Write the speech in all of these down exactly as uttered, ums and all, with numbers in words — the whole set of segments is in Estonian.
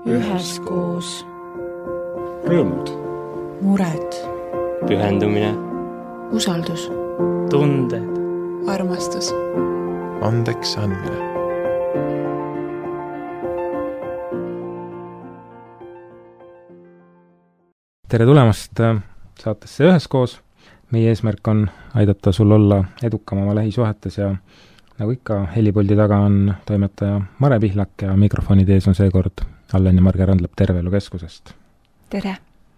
üheskoos. Rõõmud. Mured. Pühendumine. Usaldus. Tunded. Armastus. Andeks andmine. Tere tulemast saatesse Üheskoos. Meie eesmärk on aidata sul olla edukam oma lähisuhetes ja nagu ikka, helipuldi taga on toimetaja Mare Pihlak ja mikrofonide ees on seekord Allen ja Marge Randlap Terveelu Keskusest. Tere!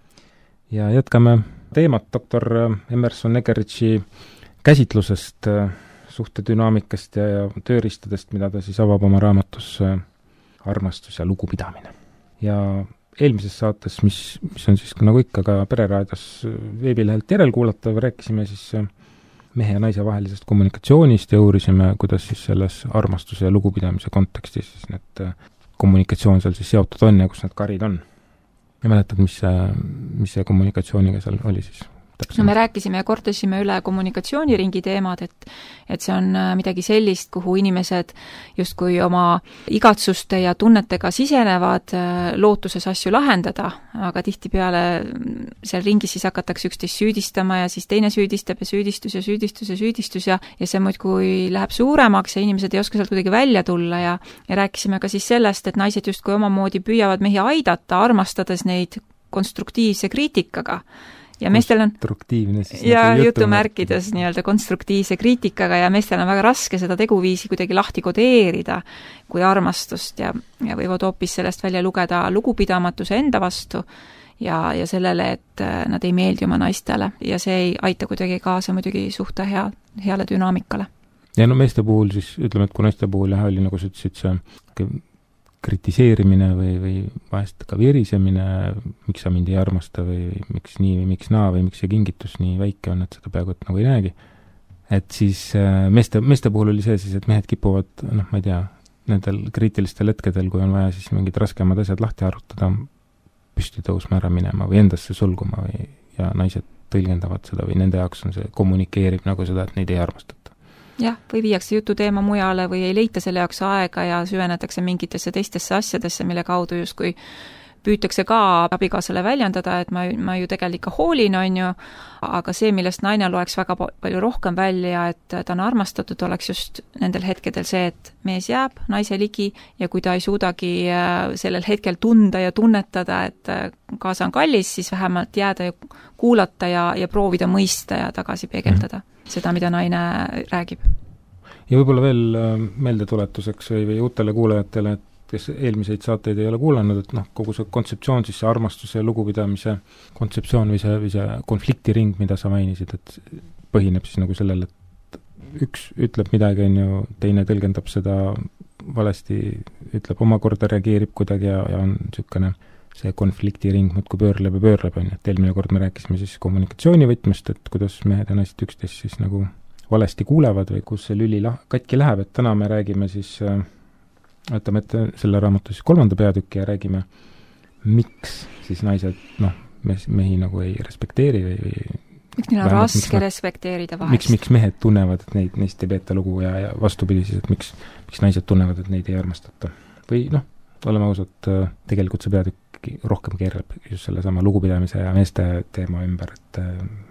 Ja jätkame teemat doktor Emerson Egerichi käsitlusest, suhtedünaamikast ja, ja tööriistadest, mida ta siis avab oma raamatus Armastus ja lugupidamine. Ja eelmises saates, mis, mis on siis nagu ikka ka Pereraadios veebilehelt järelkuulatav, rääkisime siis mehe ja naise vahelisest kommunikatsioonist ja uurisime, kuidas siis selles armastuse ja lugupidamise kontekstis siis need kommunikatsioon seal siis seotud on ja kus need karid on. Ja mäletad, mis see, mis see kommunikatsiooniga seal oli siis? No me rääkisime ja kordasime üle kommunikatsiooniringi teemad, et, et see on midagi sellist, kuhu inimesed justkui oma igatsuste ja tunnetega sisenevad lootuses asju lahendada, aga tihtipeale seal ringis siis hakatakse üksteist süüdistama ja siis teine süüdistab ja süüdistus ja süüdistus ja süüdistus ja, ja see muidkui läheb suuremaks ja inimesed ei oska sealt kuidagi välja tulla ja, ja rääkisime ka siis sellest, et naised justkui omamoodi püüavad mehi aidata, armastades neid konstruktiivse kriitikaga. Ja meestel on ja jutumärkides nii-öelda konstruktiivse kriitikaga ja meestel on väga raske seda teguviisi kuidagi lahti kodeerida kui armastust ja, ja võivad hoopis sellest välja lugeda lugupidamatuse enda vastu ja, ja sellele, et nad ei meeldi oma naistele ja see ei aita kuidagi kaasa muidugi suhte hea, heale dünaamikale. Ja no meeste puhul siis, ütleme, et kui naiste puhul jah, oli nagu sa ütlesid, see kritiseerimine või, või vahest ka virisemine, miks sa mind ei armasta või miks nii või miks naa või miks see kingitus nii väike on, et seda peaaegu et nagu ei näegi. Et siis meeste, meeste puhul oli see siis, et mehed kipuvad, noh, ma ei tea, nendel kriitilistel hetkedel, kui on vaja siis mingid raskemad asjad lahti arutada, püsti tõusma ära minema või endasse sulguma või, ja naised tõlgendavad seda või nende jaoks on see, kommunikeerib nagu seda, et neid ei armastata. Jah, või viiakse jutu teema mujale või ei leita selle jaoks aega ja süvenetakse mingitesse teistesse asjadesse, mille kaudu justkui püütakse ka abikaasale väljendada, et ma, ma ju tegelikult ikka hoolin, on ju, aga see, millest naine loeks väga palju rohkem välja, et ta on armastatud, oleks just nendel hetkedel see, et mees jääb naise ligi ja kui ta ei suudagi sellel hetkel tunda ja tunnetada, et kaasa on kallis, siis vähemalt jääda ja kuulata ja, ja proovida mõista ja tagasi peegeldada mm. seda, mida naine räägib. Ja võib-olla veel meeldetuletuseks või, või uutele kuulajatele, et kes eelmiseid saateid ei ole kuulanud, et noh, kogu see kontseptsioon, siis see armastuse ja lugupidamise kontseptsioon või see, või see konfliktiring, mida sa mainisid, et põhineb siis nagu sellele, et üks ütleb midagi, on ju, teine tõlgendab seda valesti, ütleb omakorda, reageerib kuidagi ja, ja on niisugune see konfliktiring muudkui pöörleb ja pöörleb, on ju, et eelmine kord me rääkisime siis kommunikatsioonivõtmest, et kuidas mehed ja naised üksteist siis nagu valesti kuulevad või kus see lüli lah- katki läheb, et täna me räägime siis võtame ette selle raamatu siis kolmanda peatüki ja räägime, miks siis naised, noh, mehi nagu ei respekteeri või, või miks neil on raske miks, respekteerida vahest. Miks, miks mehed tunnevad, et neid, neist ei peeta lugu ja, ja vastupidi siis, et miks, miks naised tunnevad, et neid ei armastata. Või noh, oleme ausad, tegelikult see peatükk rohkem keerab just selle sama lugupidamise ja meeste teema ümber, et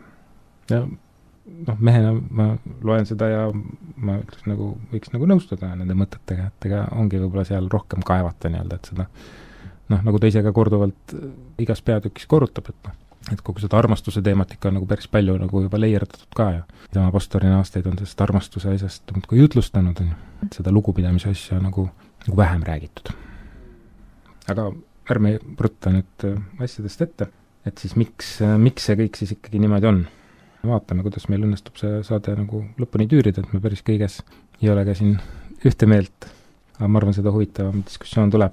ja noh, mehena ma loen seda ja ma ütleks nagu, võiks nagu nõustuda nende mõtetega, et ega ongi võib-olla seal rohkem kaevata nii-öelda, et seda noh, nagu ta ise ka korduvalt igas peatükis korrutab, et noh, et kogu seda armastuse teematika on nagu päris palju nagu juba leierdatud ka ja tema pastorina aastaid on sellest armastuse asjast kui jutlustanud, on ju, et seda lugupidamise asja nagu, nagu vähem räägitud. Aga ärme prutta nüüd asjadest ette, et siis miks, miks see kõik siis ikkagi niimoodi on? Vaatame, kuidas meil õnnestub see saade nagu lõpuni tüürida, et me päris kõiges ei ole ka siin ühte meelt, aga ma arvan, seda huvitavam diskussioon tuleb.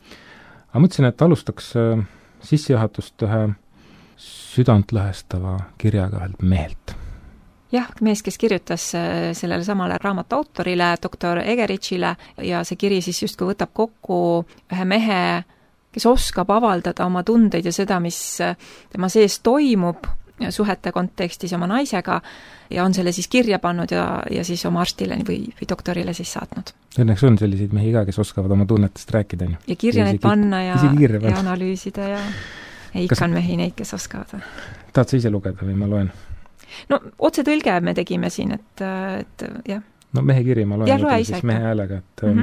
Aga mõtlesin, et alustaks sissejuhatust ühe südantlõhestava kirjaga ühelt mehelt. Jah, mees, kes kirjutas sellele samale raamatu autorile, doktor Egerichile, ja see kiri siis justkui võtab kokku ühe mehe, kes oskab avaldada oma tundeid ja seda, mis tema sees toimub, suhete kontekstis oma naisega ja on selle siis kirja pannud ja, ja siis oma arstile või, või doktorile siis saatnud. Õnneks on selliseid mehi ka, kes oskavad oma tunnetest rääkida. Ja kirja neid panna ja, ja analüüsida ja, ja ikka kas... on mehi neid, kes oskavad. Tahad sa ise lugeda või ma loen? No otse tõlge me tegime siin, et, et jah. No mehe kiri ma loen, ja, loe siis mehe häälega, et mm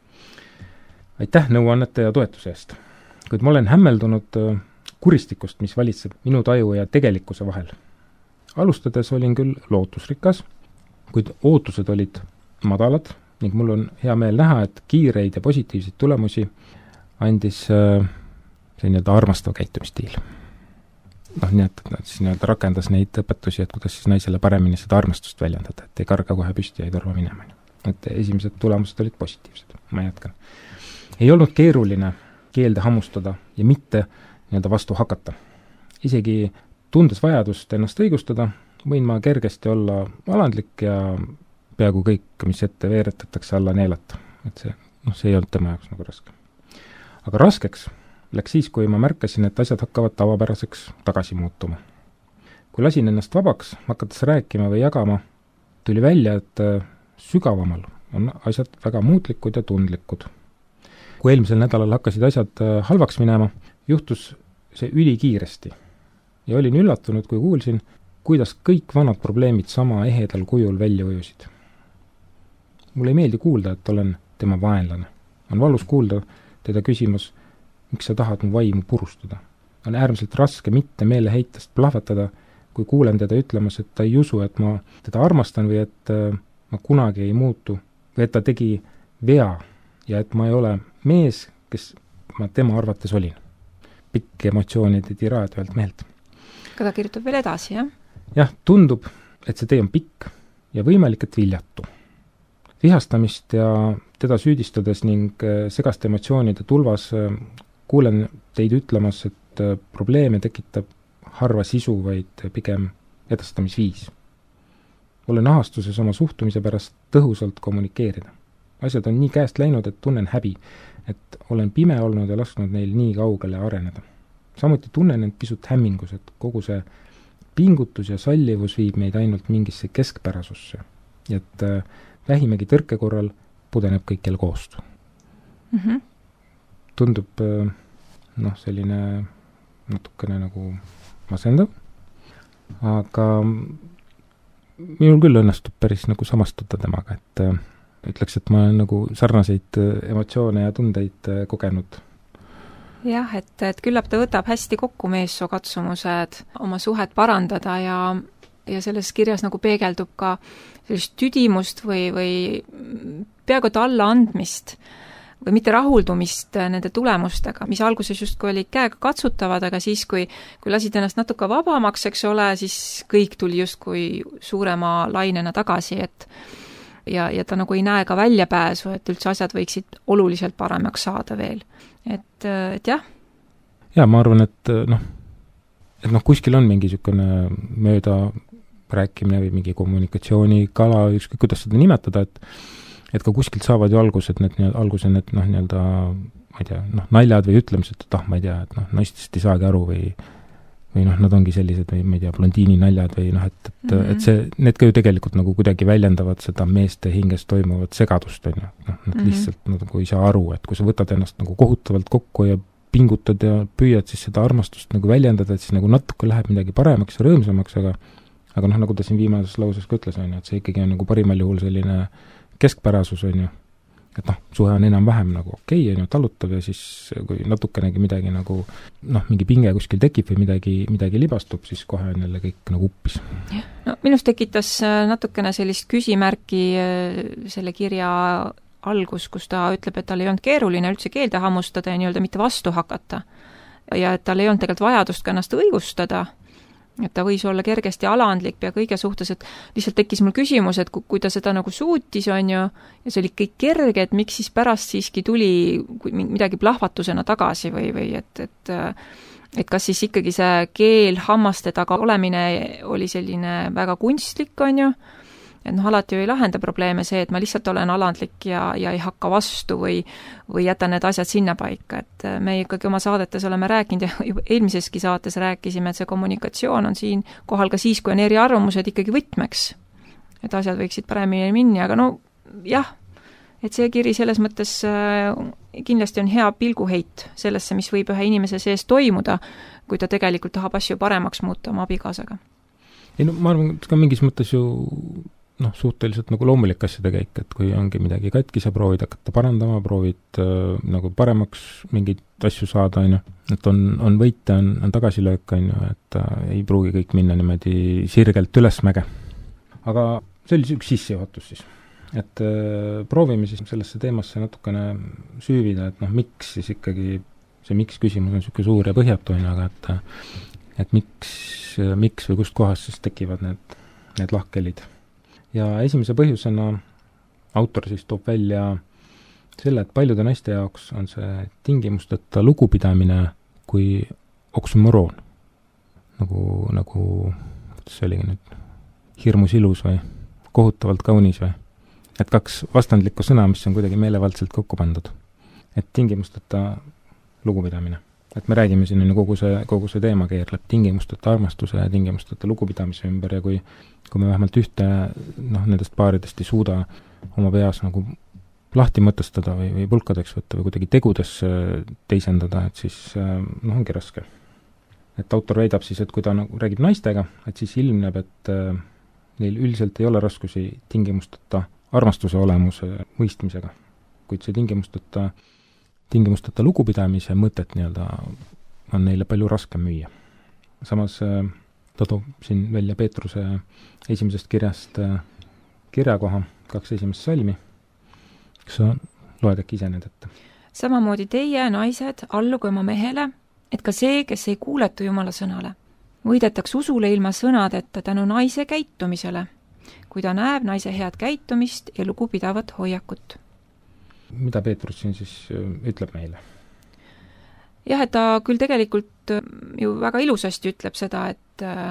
-hmm. aitäh nõuannete ja toetuse eest. Kuid ma olen hämmeldunud kuristikust, mis valitseb minu taju ja tegelikkuse vahel. Alustades olin küll lootusrikas, kuid ootused olid madalad ning mul on hea meel näha, et kiireid ja positiivseid tulemusi andis äh, see nii-öelda armastav käitumistiil. Noh, nii et nad siis nii-öelda rakendas neid õpetusi, et kuidas siis naisele paremini seda armastust väljendada, et ei karga kohe püsti ja ei torva minema. Et esimesed tulemused olid positiivsed. Ma jätkan. Ei olnud keeruline keelde hammustada ja mitte nii-öelda vastu hakata. Isegi tundes vajadust ennast õigustada, võin ma kergesti olla alandlik ja peaaegu kõik, mis ette veeretatakse alla neelata. Et see, noh, see ei olnud tema jaoks nagu raske. Aga raskeks läks siis, kui ma märkasin, et asjad hakkavad tavapäraseks tagasi muutuma. Kui lasin ennast vabaks, hakates rääkima või jagama, tuli välja, et sügavamal on asjad väga muutlikud ja tundlikud. Kui eelmisel nädalal hakkasid asjad halvaks minema, juhtus see ülikiiresti ja olin üllatunud, kui kuulsin, kuidas kõik vanad probleemid sama ehedal kujul välja ujusid. Mulle ei meeldi kuulda, et olen tema vaenlane. On valus kuulda teda küsimus, miks sa tahad mu vaimu purustada. On äärmiselt raske mitte meeleheitest plahvatada, kui kuulen teda ütlemas, et ta ei usu, et ma teda armastan või et ma kunagi ei muutu või et ta tegi vea ja et ma ei ole mees, kes ma tema arvates olin. Pikk emotsioonide tiraad ühelt mehelt. Aga ta kirjutab veel edasi, jah? Jah, tundub, et see tee on pikk ja võimalik, et viljatu. Vihastamist ja teda süüdistades ning segaste emotsioonide tulvas kuulen teid ütlemas, et probleeme tekitab harva sisu, vaid pigem edastamisviis. Olen ahastuses oma suhtumise pärast tõhusalt kommunikeerida. Asjad on nii käest läinud, et tunnen häbi, et olen pime olnud ja lasknud neil nii kaugele areneda. Samuti tunnen end pisut hämmingus, et kogu see pingutus ja sallivus viib meid ainult mingisse keskpärasusse ja et äh, vähimegi tõrke korral pudeneb kõik jälle koostu. Mm -hmm. Tundub äh, noh, selline natukene nagu masendav, aga minul küll õnnestub päris nagu samastuda temaga, et äh, ütleks, et ma olen nagu sarnaseid emotsioone ja tundeid kogenud. Jah, et, et küllap ta võtab hästi kokku meessoo katsumused oma suhet parandada ja, ja selles kirjas nagu peegeldub ka sellist tüdimust või, või peaaegu et allaandmist või mitte rahuldumist nende tulemustega, mis alguses justkui olid käega katsutavad, aga siis, kui, kui lasid ennast natuke vabamaks, eks ole, siis kõik tuli justkui suurema lainena tagasi, et ja, ja ta nagu ei näe ka väljapääsu, et üldse asjad võiksid oluliselt paremaks saada veel. Et, et jah. Ja ma arvan, et noh, et noh, kuskil on mingi niisugune mööda rääkimine või mingi kommunikatsioonikala, ükskõik kuidas seda nimetada, et et ka kuskilt saavad ju algused need, alguse need noh, nii-öelda, ma ei tea, noh, naljad või ütlemised, et ah, ma ei tea, et noh, naistest ei saagi aru või või noh, nad ongi sellised või ma ei tea, blondiini naljad või noh, et, et, mm -hmm. et see, need ka ju tegelikult nagu kuidagi väljendavad seda meeste hinges toimuvat segadust, on ju. Noh, nad mm -hmm. lihtsalt nagu ei saa aru, et kui sa võtad ennast nagu kohutavalt kokku ja pingutad ja püüad siis seda armastust nagu väljendada, et siis nagu natuke läheb midagi paremaks ja rõõmsamaks, aga aga noh, nagu ta siin viimases lauses ka ütles, on ju, et see ikkagi on nagu parimal juhul selline keskpärasus, on ju. Et noh, suhe on enam-vähem nagu okei, okay, on ju, tallutav ja siis kui natukenegi midagi nagu noh, mingi pinge kuskil tekib või midagi, midagi libastub, siis kohe on jälle kõik nagu uppis. No minust tekitas natukene sellist küsimärki selle kirja algus, kus ta ütleb, et tal ei olnud keeruline üldse keelde hammustada ja nii-öelda mitte vastu hakata. Ja et tal ei olnud tegelikult vajadust ka ennast õigustada, et ta võis olla kergesti alandlik pea kõige suhtes, et lihtsalt tekkis mul küsimus, et kui, kui ta seda nagu suutis, on ju, ja see oli kõik kerge, et miks siis pärast siiski tuli midagi plahvatusena tagasi või, või et, et et kas siis ikkagi see keel hammaste taga olemine oli selline väga kunstlik, on ju, et noh, alati ju ei lahenda probleeme see, et ma lihtsalt olen alandlik ja, ja ei hakka vastu või, või jätan need asjad sinna paika, et me ikkagi oma saadetes oleme rääkinud ja eelmiseski saates rääkisime, et see kommunikatsioon on siin kohal ka siis, kui on eriarvamused ikkagi võtmeks. Et asjad võiksid paremini minni, aga no jah, et see kiri selles mõttes kindlasti on hea pilguheit sellesse, mis võib ühe inimese sees toimuda, kui ta tegelikult tahab asju paremaks muuta oma abikaasaga. Ei no ma arvan, et ka mingis mõttes ju noh, suhteliselt nagu loomulik asjade käik, et kui ongi midagi katki, sa proovid hakata parandama, proovid äh, nagu paremaks mingeid asju saada, on ju. Et on, on võite, on, on tagasilöök, on ju, et äh, ei pruugi kõik minna niimoodi sirgelt ülesmäge. Aga see oli üks sissejuhatus siis. Et äh, proovime siis sellesse teemasse natukene süüvida, et noh, miks siis ikkagi, see miks küsimus on niisugune suur ja põhjatu, on ju, aga et, et miks, miks või kust kohast siis tekivad need, need lahkhelid. Ja esimese põhjusena autor siis toob välja selle, et paljude naiste jaoks on see tingimusteta lugupidamine kui oksümoroon. Nagu, nagu, kuidas see oligi nüüd, hirmus ilus või kohutavalt kaunis või? Et kaks vastandlikku sõna, mis on kuidagi meelevaldselt kokku pandud. Et tingimusteta lugupidamine. Et me räägime siin, kogu see, kogu see teema keerleb tingimusteta armastuse ja tingimusteta lugupidamise ümber ja kui kui me vähemalt ühte noh, nendest paaridest ei suuda oma peas nagu lahti mõtestada või, või pulkadeks võtta või kuidagi tegudes teisendada, et siis noh, ongi raske. Et autor väidab siis, et kui ta nagu räägib naistega, et siis ilmneb, et äh, neil üldiselt ei ole raskusi tingimusteta armastuse olemuse mõistmisega, kuid see tingimusteta, tingimusteta lugupidamise mõtet nii-öelda on neile palju raskem müüa. Samas äh, ta toob siin välja Peetruse esimesest kirjast kirjakoha, kaks esimest salmi. Kas sa loed äkki ise need ette? Samamoodi teie, naised, alluge oma mehele, et ka see, kes ei kuuletu Jumala sõnale. Võidetaks usule ilma sõnadeta tänu naise käitumisele, kui ta näeb naise head käitumist ja lugupidavat hoiakut. Mida Peetrus siin siis ütleb meile? Jah, et ta küll tegelikult ju väga ilusasti ütleb seda, et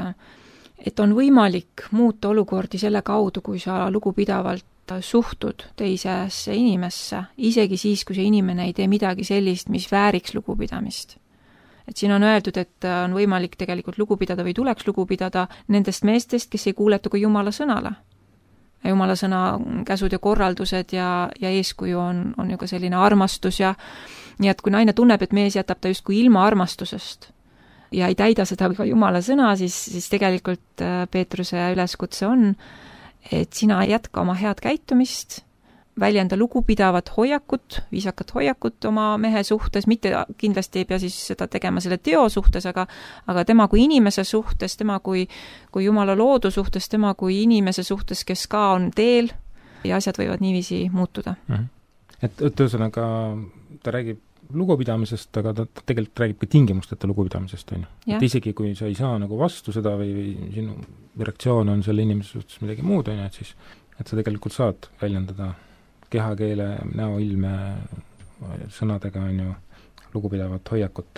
et on võimalik muuta olukordi selle kaudu, kui sa lugupidavalt suhtud teisesse inimesse, isegi siis, kui see inimene ei tee midagi sellist, mis vääriks lugupidamist. Et siin on öeldud, et on võimalik tegelikult lugupidada või tuleks lugupidada nendest meestest, kes ei kuuletu ka Jumala sõnale. Jumala sõna käsud ja korraldused ja, ja eeskuju on, on ju ka selline armastus ja nii, et kui naine tunneb, et mees jätab ta justkui ilma armastusest ja ei täida seda ka Jumala sõna, siis, siis tegelikult Peetruse üleskutse on, et sina jätka oma head käitumist, väljenda lugupidavat hoiakut, viisakat hoiakut oma mehe suhtes, mitte kindlasti ei pea siis seda tegema selle teo suhtes, aga, aga tema kui inimese suhtes, tema kui, kui Jumala loodu suhtes, tema kui inimese suhtes, kes ka on teel ja asjad võivad niiviisi muutuda. Mm-hmm. Et, et ühesõnaga ta räägib lugupidamisest, aga ta, ta tegelikult räägib ka tingimusteta lugupidamisest, on ju. Et isegi kui sa ei saa nagu vastu seda või, või sinu reaktsioon on selle inimese suhtes midagi muud, on ju, et siis et sa tegelikult saad väljendada kehakeele, näoilme sõnadega, on ju, lugupidavat hoiakut.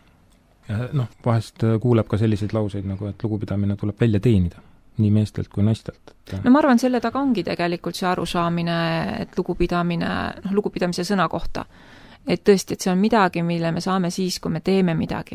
Ja noh, vahest kuuleb ka selliseid lauseid nagu, et lugupidamine tuleb välja teenida, nii meestelt kui naistelt. Et no ma arvan, selle taga ongi tegelikult see arusaamine, et lugupidamine, noh, lugupidamise sõna kohta. Et tõesti, et see on midagi, mille me saame siis, kui me teeme midagi.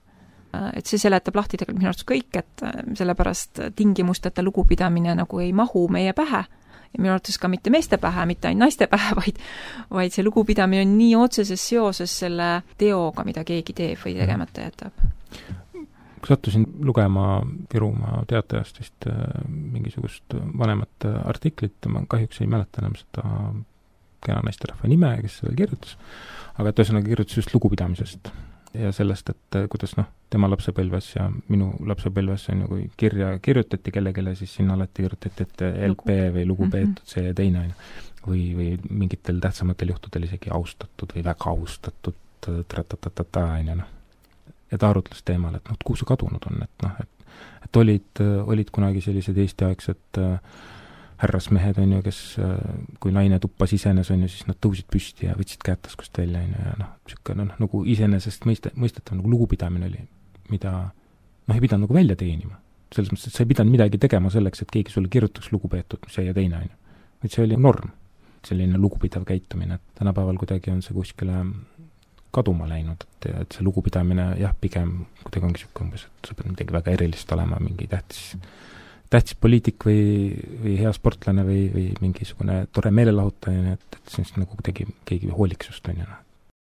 Et see seletab lahti tegelikult minu arust kõik, et sellepärast tingimusteta lugupidamine nagu ei mahu meie pähe. Ja minu arvates ka mitte meeste pähe, mitte ainult naiste pähe, vaid, vaid see lugupidamine on nii otseses seoses selle teoga, mida keegi teeb või tegemata jätab. Sattusin lugema Virumaa Teatajast vist mingisugust vanemat artiklit, ma kahjuks ei mäleta enam seda kena naisterahva nime, kes selle kirjutas, aga et ühesõnaga kirjutas just lugupidamisest ja sellest, et kuidas noh, tema lapsepõlves ja minu lapsepõlves on ju, kui kirja kirjutati kellelegi, siis sinna alati kirjutati, et L P või lugupeetud see ja teine on või, või mingitel tähtsamatel juhtudel isegi austatud või väga austatud tratatata, on ju noh. Ja ta arutles teemal, et noh, kuhu see kadunud on, et noh, et, et olid, olid kunagi sellised eestiaegsed härrasmehed, on ju, kes kui naine tuppa sisenes, on ju, siis nad tõusid püsti ja võtsid käed taskust välja, on ju, ja noh, siuke, noh, nagu iseenesest mõiste, mõistetav nagu lugupidamine oli, mida noh, ei pidanud nagu välja teenima. selles mõttes, et sa ei pidanud midagi tegema selleks, et keegi sulle kirjutaks lugupeetud see ja teine, on ju. Et see oli norm, selline lugupidav käitumine, et tänapäeval kuidagi on see kuskile kaduma läinud, et, et see lugupidamine, jah, pigem kuidagi ongi siuke umbes, et sa pead midagi väga erilist olema, mingi tähtis, tähtis poliitik või, või hea sportlane või, või mingisugune tore meelelahutaja, et, et see on nagu kuidagi keegi hooliksust, on ju.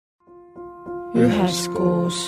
Üheskoos.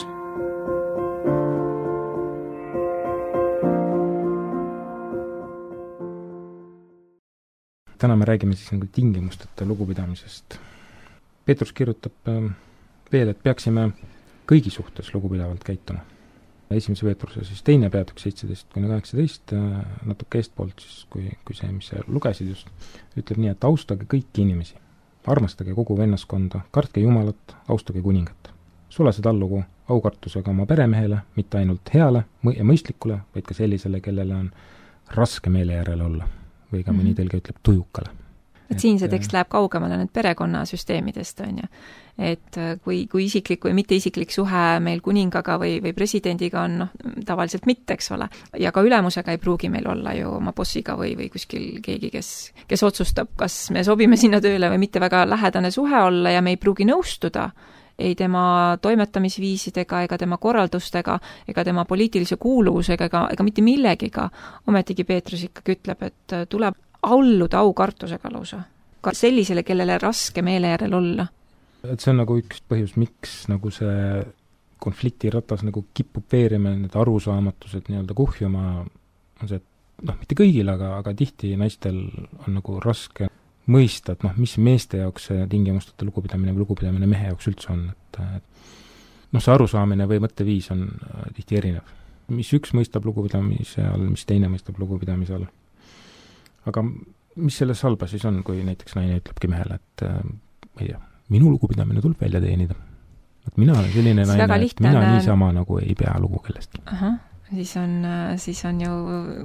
Täna me räägime siis nagu tingimusteta lugupidamisest. Peetrus kirjutab veel, et peaksime kõigi suhtes lugupidavalt käituma. Esimese Peetruse siis teine peatükk seitseteist kuni kaheksateist, natuke eestpoolt siis, kui, kui see, mis sa lugesid just, ütleb nii, et austage kõiki inimesi, armastage kogu vennaskonda, kartke Jumalat, austage kuningat. Sulased allugu aukartusega oma peremehele, mitte ainult heale ja mõistlikule, vaid ka sellisele, kellele on raske meele järele olla. Või ka mõni tõlge ütleb tujukale. Et siin see tekst läheb kaugemale nüüd perekonnasüsteemidest, on ju. Et kui, kui isiklik või mitte isiklik suhe meil kuningaga või, või presidendiga on, noh, tavaliselt mitte, eks ole. Ja ka ülemusega ei pruugi meil olla ju oma bossiga või, või kuskil keegi, kes, kes otsustab, kas me sobime sinna tööle või mitte väga lähedane suhe olla ja me ei pruugi nõustuda ei tema toimetamisviisidega, ega tema korraldustega, ega tema poliitilise kuuluvusega, ega, ega mitte millegiga. Ometigi Peetrus ikkagi ütleb, et tuleb alluda aukartusega lausa. Ka sellisele, kellele raske meele järel olla. Et see on nagu üks põhjus, miks nagu see konfliktiratas nagu kipub veerima, need arusaamatused nii-öelda kuhjuma, on see, et noh, mitte kõigil, aga, aga tihti naistel on nagu raske mõista, et noh, mis meeste jaoks see tingimusteta lugupidamine või lugupidamine mehe jaoks üldse on, et, et noh, see arusaamine või mõtteviis on tihti erinev. Mis üks mõistab lugupidamise all, mis teine mõistab lugupidamise all. Aga mis selles halba siis on, kui näiteks naine ütlebki mehele, et ma ei tea, minu lugupidamine tuleb välja teenida. Et mina olen selline see naine, et mina on... niisama nagu ei pea lugu kellest. Aha. Siis on, siis on ju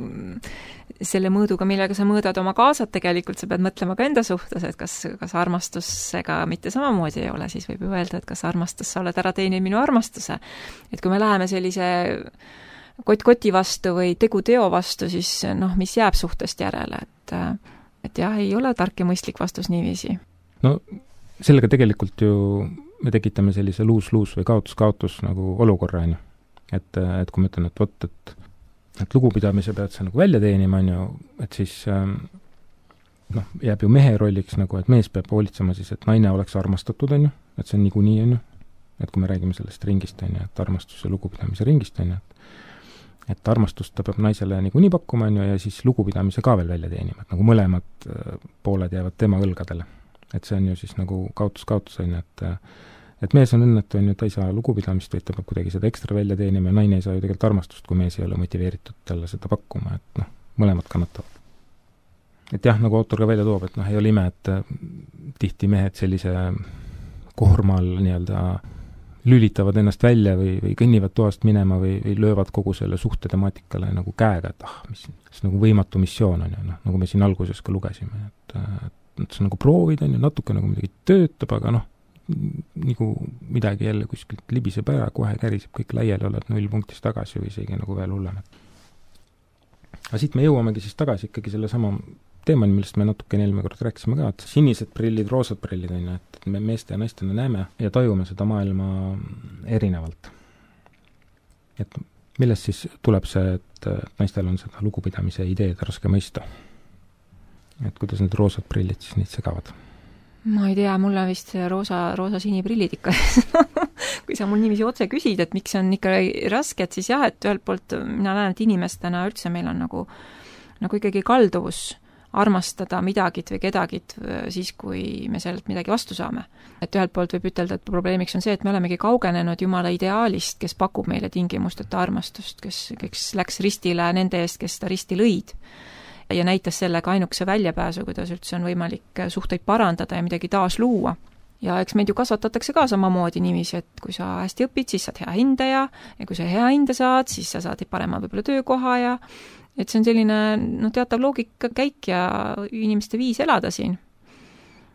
selle mõõduga, millega sa mõõdad oma kaasat, tegelikult sa pead mõtlema ka enda suhtes, et kas, kas armastusega mitte samamoodi ei ole, siis võib ju öelda, et kas armastus sa oled ära teeninud minu armastuse. Et kui me läheme sellise kott-koti vastu või tegu-teo vastu, siis noh, mis jääb suhtest järele, et, et jah, ei ole tark ja mõistlik vastus niiviisi. No sellega tegelikult ju me tekitame sellise luus-luus või kaotus-kaotus nagu olukorra, on ju. Et, et kui ma ütlen, et võt, et, et lugupidamise pead sa nagu välja teenima, on ju, et siis noh, jääb ju mehe rolliks nagu, et mees peab hoolitsema siis, et naine oleks armastatud, on ju, et see on niikuinii, on ju, et kui me räägime sellest ringist, on ju, et armastuse lugupidamise ringist, on ju, et, et armastust ta peab naisele niikuinii pakkuma, on ju, ja siis lugupidamise ka veel välja teenima, et nagu mõlemad pooled jäävad tema õlgadele. Et see on ju siis nagu kaotus-kaotus, on ju, et et mees on õnnetu, on ju, ta ei saa lugupidamist, vaid ta peab kuidagi seda ekstra välja teenima ja naine ei saa ju tegelikult armastust, kui mees ei ole motiveeritud talle seda pakkuma, et noh, mõlemad kannatavad. Et jah, nagu autor ka välja toob, et noh, ei ole ime, et tihti mehed sellise koormal nii-öelda lülitavad ennast välja või, või kõnnivad toast minema või, või löövad kogu selle suhte temaatikale nagu käega, et ah, mis see nagu võimatu missioon on ju, noh, nagu me siin alguses ka lugesime, et, et see nagu proovid on ju, natuke nagu midagi töötab, aga noh, nagu midagi jälle kuskilt libiseb ära, kohe käriseb kõik laiali, oled null punktis tagasi või isegi nagu veel hullem. Aga siit me jõuamegi siis tagasi ikkagi selle sama teemani, millest me natuke eelmine kord rääkisime ka, et sinised prillid, roosad prillid on ju, et me meeste ja naistena näeme ja tajume seda maailma erinevalt. Et millest siis tuleb see, et naistel on seda lugupidamise ideed raske mõista? Et kuidas need roosad prillid siis neid segavad? Ma ei tea, mul on vist roosa, roosa siniprillid ikka. Kui sa mul niiviisi otse küsid, et miks on ikka raske, et siis jah, et ühelt poolt mina näen, et inimestena üldse meil on nagu, nagu ikkagi kalduvus armastada midagit või kedagit siis, kui me sellelt midagi vastu saame. Et ühelt poolt võib ütelda, et probleemiks on see, et me olemegi kaugenenud Jumala ideaalist, kes pakub meile tingimusteta armastust, kes, kes läks ristile nende eest, kes ta risti lõid. Ja näitas sellega ainukese väljapääsu, kuidas üldse on võimalik suhteid parandada ja midagi taas luua. Ja eks meid ju kasvatatakse ka samamoodi niiviisi, et kui sa hästi õpid, siis saad hea hindaja, ja kui sa hea hinde saad, siis sa saad parema võib-olla töökoha ja et see on selline no, teatav loogika käik ja inimeste viis elada siin.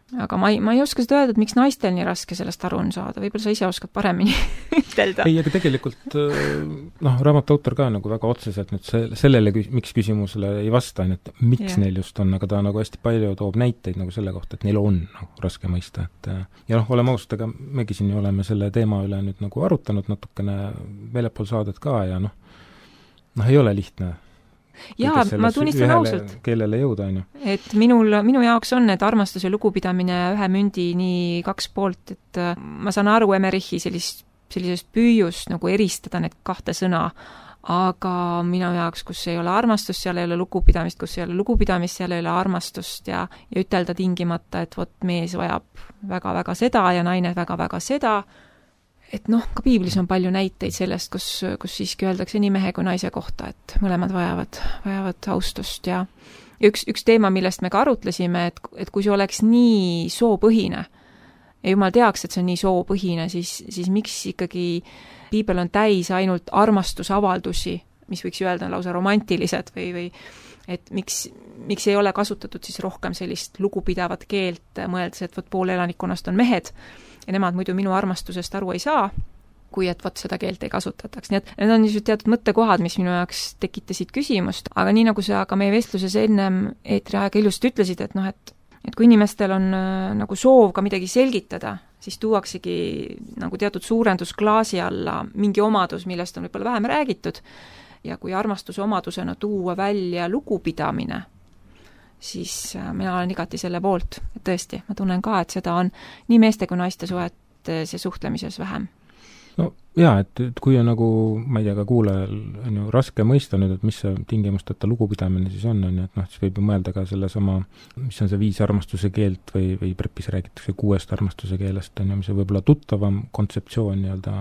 aga ma ei, ma ei oska seda öelda, et miks naistel nii raske sellest aru on saada, võib-olla sa ise oskad paremini ütelda. Ei, aga tegelikult noh, raamatu autor ka nagu väga otseselt nüüd se- sellele, miks küsimusele ei vasta, et miks yeah. neil just on, aga ta nagu hästi palju toob näiteid nagu selle kohta, et neil on nagu raske mõista, et ja noh, oleme ausad, aga megi siin oleme selle teema üle nüüd nagu arutanud natukene väljapool saadet ka ja noh, noh ei ole lihtne jaa, ma tunnistan ausalt. Keelele jõuda, on ju. Et minul, minu jaoks on need armastus ja lugupidamine ühe mündi nii kaks poolt, et ma saan aru Emerichi sellist, sellisest püüust nagu eristada need kahte sõna, aga minu jaoks, kus ei ole armastust, seal ei ole lugupidamist, kus ei ole lugupidamist, seal ei ole armastust ja, ja ütelda tingimata, et vot mees vajab väga-väga seda ja naine väga-väga seda. Et noh, ka piiblis on palju näiteid sellest, kus, kus siiski öeldakse nii mehe kui naise kohta, et mõlemad vajavad, vajavad austust ja üks, üks teema, millest me ka arutlesime, et, et kui see oleks nii soopõhine ja jumal teaks, et see on nii soopõhine, siis, siis miks ikkagi piibel on täis ainult armastusavaldusi, mis võiks öelda lausa romantilised või, või et miks, miks ei ole kasutatud siis rohkem sellist lugupidavat keelt, mõeldes, et vot pool elanikkonnast on mehed, ja nemad muidu minu armastusest aru ei saa, kui et vot seda keelt ei kasutataks. Nii et need on niisugused teatud mõttekohad, mis minu jaoks tekitasid küsimust, aga nii nagu sa ka meie vestluses ennem eetri aega ilusti ütlesid, et noh, et, et kui inimestel on äh, nagu soov ka midagi selgitada, siis tuuaksegi nagu teatud suurendusklaasi alla mingi omadus, millest on võib-olla vähem räägitud, ja kui armastuse omadusena tuua välja lugupidamine, siis mina olen igati selle poolt, et tõesti, ma tunnen ka, et seda on nii meeste kui naiste suhetes ja suhtlemises vähem. No jaa, et, et kui on nagu, ma ei tea, ka kuulajal on ju raske mõista nüüd, et mis see tingimusteta lugupidamine siis on, on ju, et noh, siis võib ju mõelda ka selle sama, mis on see viis armastuse keelt või, või prepis räägitakse kuuest armastuse keelest, on ju, mis on võib-olla tuttavam kontseptsioon nii-öelda,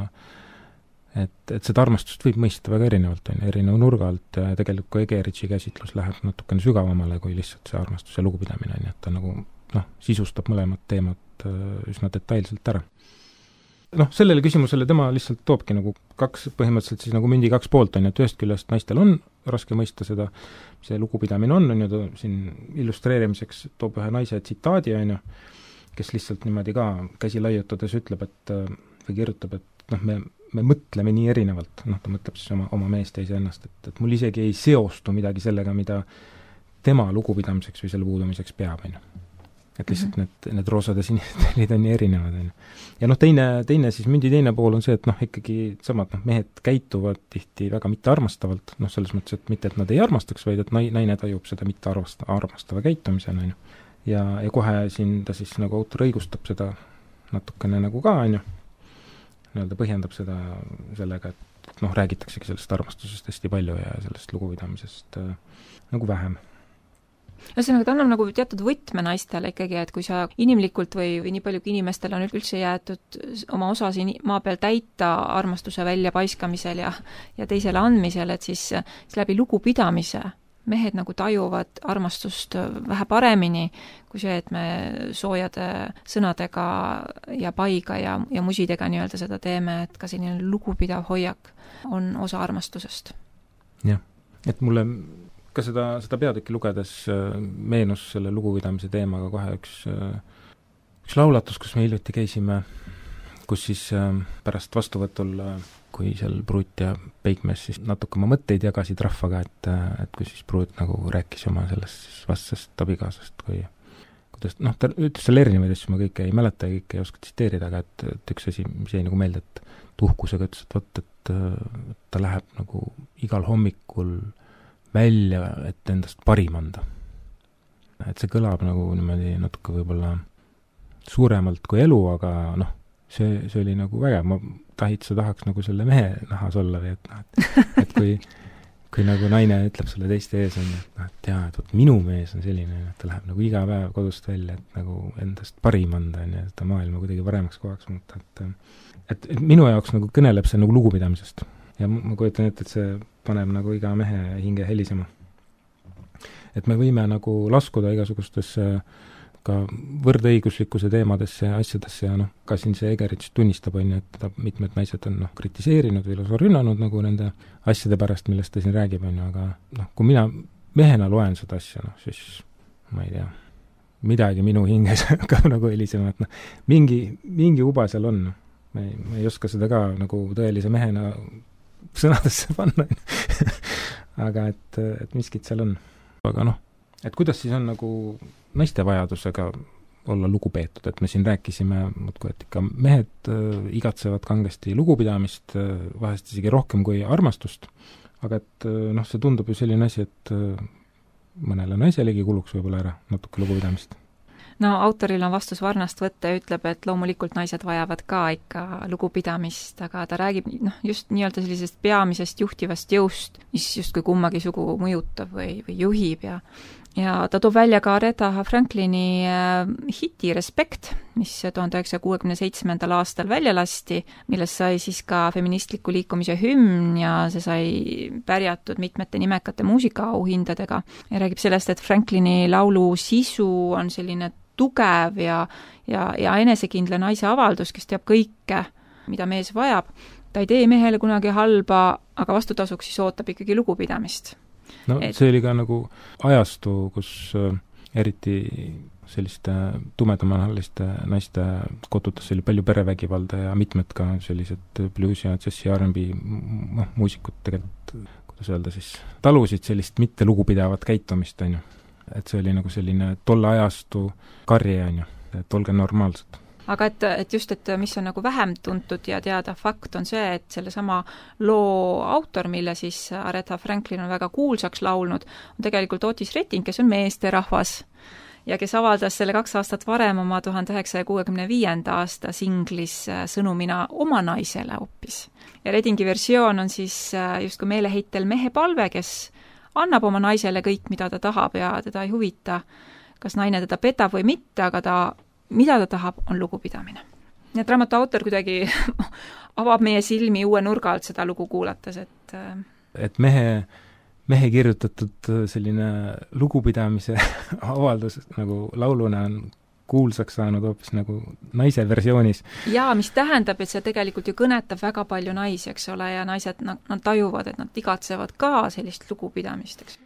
et, et seda armastust võib mõista väga erinevalt, on ju, erineva nurga alt ja tegelikult ka Egeritši käsitlus läheb natukene sügavamale kui lihtsalt see armastus ja lugupidamine, on ju, et ta nagu noh, sisustab mõlemad teemad üsna detailselt ära. Noh, sellele küsimusele tema lihtsalt toobki nagu kaks, põhimõtteliselt siis nagu mündi kaks poolt on, et ühest küljest naistel on raske mõista seda, see lugupidamine on, on ju, ta siin illustreerimiseks toob ühe naise tsitaadi, on ju, kes lihtsalt niimoodi ka käsi laiutades ütleb, et või kirjutab, et noh, me me mõtleme nii erinevalt, noh, ta mõtleb siis oma, oma meest ja iseennast, et, et mul isegi ei seostu midagi sellega, mida tema lugupidamiseks või selle puudumiseks peab, on ju. Et lihtsalt mm -hmm. need, need roosad ja sinistelid on nii erinevad, on ju. Ja noh, teine, teine siis mündi teine pool on see, et noh, ikkagi samad, noh, mehed käituvad tihti väga mittearmastavalt, noh, selles mõttes, et mitte, et nad ei armastaks, vaid et naine tajub seda mitte armasta, armastava käitumisena, on ju. Ja, ja kohe siin ta siis nagu autor õigustab seda natukene nagu ka, on ju, nii-öelda põhjendab seda sellega, et noh, räägitaksegi sellest armastusest hästi palju ja sellest lugupidamisest äh, nagu vähem. Ühesõnaga, ta annab nagu teatud võtme naistele ikkagi, et kui sa inimlikult või, või nii palju kui inimestel on üldse jäetud oma osa siin maa peal täita armastuse väljapaiskamisel ja, ja teisele andmisel, et siis, siis läbi lugupidamise mehed nagu tajuvad armastust vähe paremini kui see, et me soojade sõnadega ja paiga ja, ja musidega nii-öelda seda teeme, et ka selline lugupidav hoiak on osa armastusest. Jah, et mulle ka seda, seda peatükki lugedes meenus selle lugupidamise teemaga kohe üks, üks laulatus, kus me hiljuti käisime, kus siis pärast vastuvõtul, kui seal Pruut ja Peikmees siis natuke oma mõtteid jagasid rahvaga, et, et kui siis Pruut nagu rääkis oma sellest siis vastasest abikaasast, kui kuidas, noh, ta ütles selle erinevaid asju, ma kõike ei mäleta ja kõike ei oska tsiteerida, aga et, et üks asi, mis jäi nagu meelde, et tuhkusega ütles, et vot, et ta läheb nagu igal hommikul välja, et endast parim anda. Et see kõlab nagu niimoodi natuke võib-olla suuremalt kui elu, aga noh, see, see oli nagu vägev, ma tahitsa tahaks nagu selle mehe nahas olla või et noh, et, et kui, kui nagu naine ütleb selle teiste ees, on, et noh, et jaa, et vot minu mees on selline, et ta läheb nagu iga päev kodust välja, et nagu endast parim anda, on ja seda maailma kuidagi paremaks kohaks muuta, et, et, et minu jaoks nagu kõneleb see nagu lugupidamisest. Ja ma kujutan ette, et see paneb nagu iga mehe hinge helisema. Et me võime nagu laskuda igasugustesse ka võrdõiguslikkuse teemadesse ja asjadesse ja noh, ka siin see Egerich tunnistab, on ju, et mitmed naised on noh, kritiseerinud või lausa rünnanud nagu nende asjade pärast, millest ta siin räägib, on ju, aga noh, kui mina mehena loen seda asja, noh, siis ma ei tea, midagi minu hinges hakkab nagu helisema, et noh, mingi, mingi uba seal on. Ma ei, ma ei oska seda ka nagu tõelise mehena sõnadesse panna. Aga et, et miskit seal on. Aga noh, et kuidas siis on nagu naiste vajadusega olla lugupeetud, et me siin rääkisime, et ikka mehed igatsevad kangesti lugupidamist, vahest isegi rohkem kui armastust, aga et noh, see tundub ju selline asi, et mõnele naiselegi kuluks võib-olla ära natuke lugupidamist. No autoril on vastus varnast võtta ja ütleb, et loomulikult naised vajavad ka ikka lugupidamist, aga ta räägib noh, just nii-öelda sellisest peamisest juhtivast jõust, mis justkui kummagi sugu mõjutab või, või juhib ja ja ta toob välja ka Aretha Franklini äh, hiti Respect, mis tuhande üheksasaja kuuekümne seitsmendal aastal välja lasti, millest sai siis ka feministliku liikumise hümn ja see sai pärjatud mitmete nimekate muusikaauhindadega. Ja räägib sellest, et Franklini laulu sisu on selline tugev ja, ja, ja enesekindla naise avaldus, kes teab kõike, mida mees vajab. Ta ei tee mehele kunagi halba, aga vastutasuks siis ootab ikkagi lugupidamist. No et see oli ka nagu ajastu, kus äh, eriti selliste tumedamanahaliste naiste kodudes oli palju perevägivalda ja mitmed ka sellised blues ja jazzi R and B noh, muusikud tegelikult, kuidas öelda siis, talusid sellist mitte lugupidavat käitumist, on ju. Et see oli nagu selline tolle ajastu karje, on ju, et olge normaalsed. Aga et, et just, et mis on nagu vähem tuntud ja teada fakt on see, et selle sama loo autor, mille siis Aretha Franklin on väga kuulsaks laulnud, on tegelikult Otis Redding, kes on meesterahvas ja kes avaldas selle kaks aastat varem oma tuhande üheksasaja kuuekümne viienda aasta singlis Sõnumina oma naisele hoopis. Ja Reddingi versioon on siis justkui meeleheitel mehe palve, kes annab oma naisele kõik, mida ta tahab ja teda ei huvita, kas naine teda petab või mitte, aga ta mida ta tahab, on lugupidamine. Nii et raamatu autor kuidagi avab meie silmi uue nurga alt seda lugu kuulates, et et mehe, mehe kirjutatud selline lugupidamise avaldus nagu lauluna on kuulsaks saanud hoopis nagu naise versioonis. Jaa, mis tähendab, et see tegelikult ju kõnetab väga palju naisi, eks ole, ja naised, nad, nad tajuvad, et nad igatsevad ka sellist lugupidamist, eks.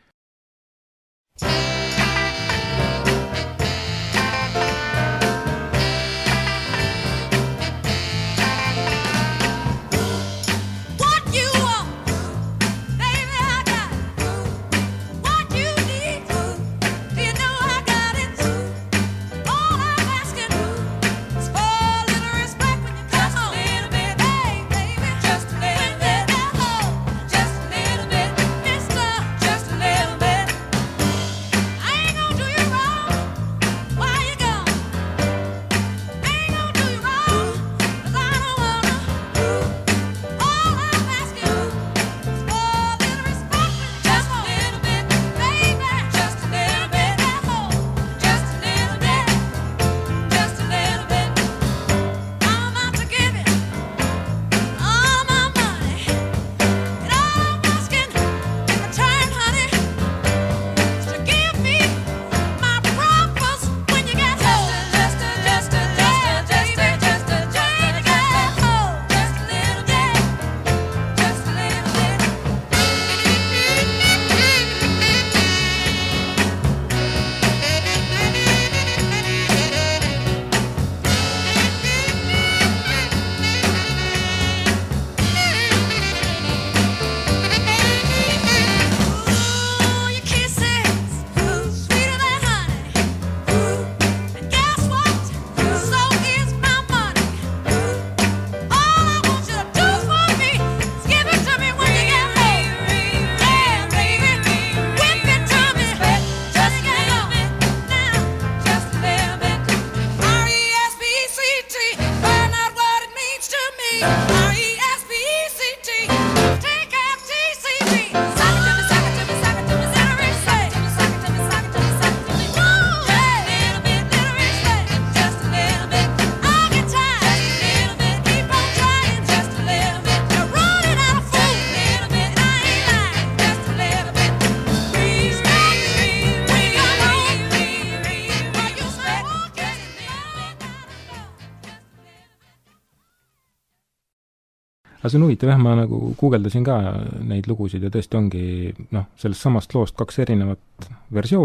Aga see on huvitav, jah, ma nagu guugeldasin ka neid lugusid ja tõesti ongi noh, sellest samast loost kaks erinevat versiooni,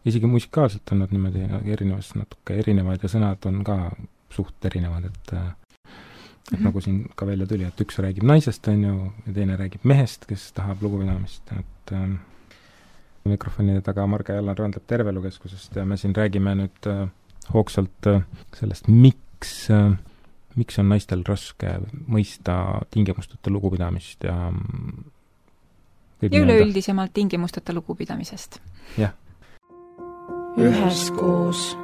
isegi musikaalselt on nad niimoodi erinevas, natuke erinevad ja sõnad on ka suht erinevad, et et mm -hmm. nagu siin ka välja tuli, et üks räägib naisest, on ju, ja teine räägib mehest, kes tahab lugupidamist, et äh, mikrofonide taga Marge Allan Randlep Tervelukeskusest ja me siin räägime nüüd äh, hoogsalt äh, sellest, miks äh, miks on naistel raske mõista tingimusteta lugupidamist ja ja üleüldisemalt tingimusteta lugupidamisest. Jah. Üheskoos.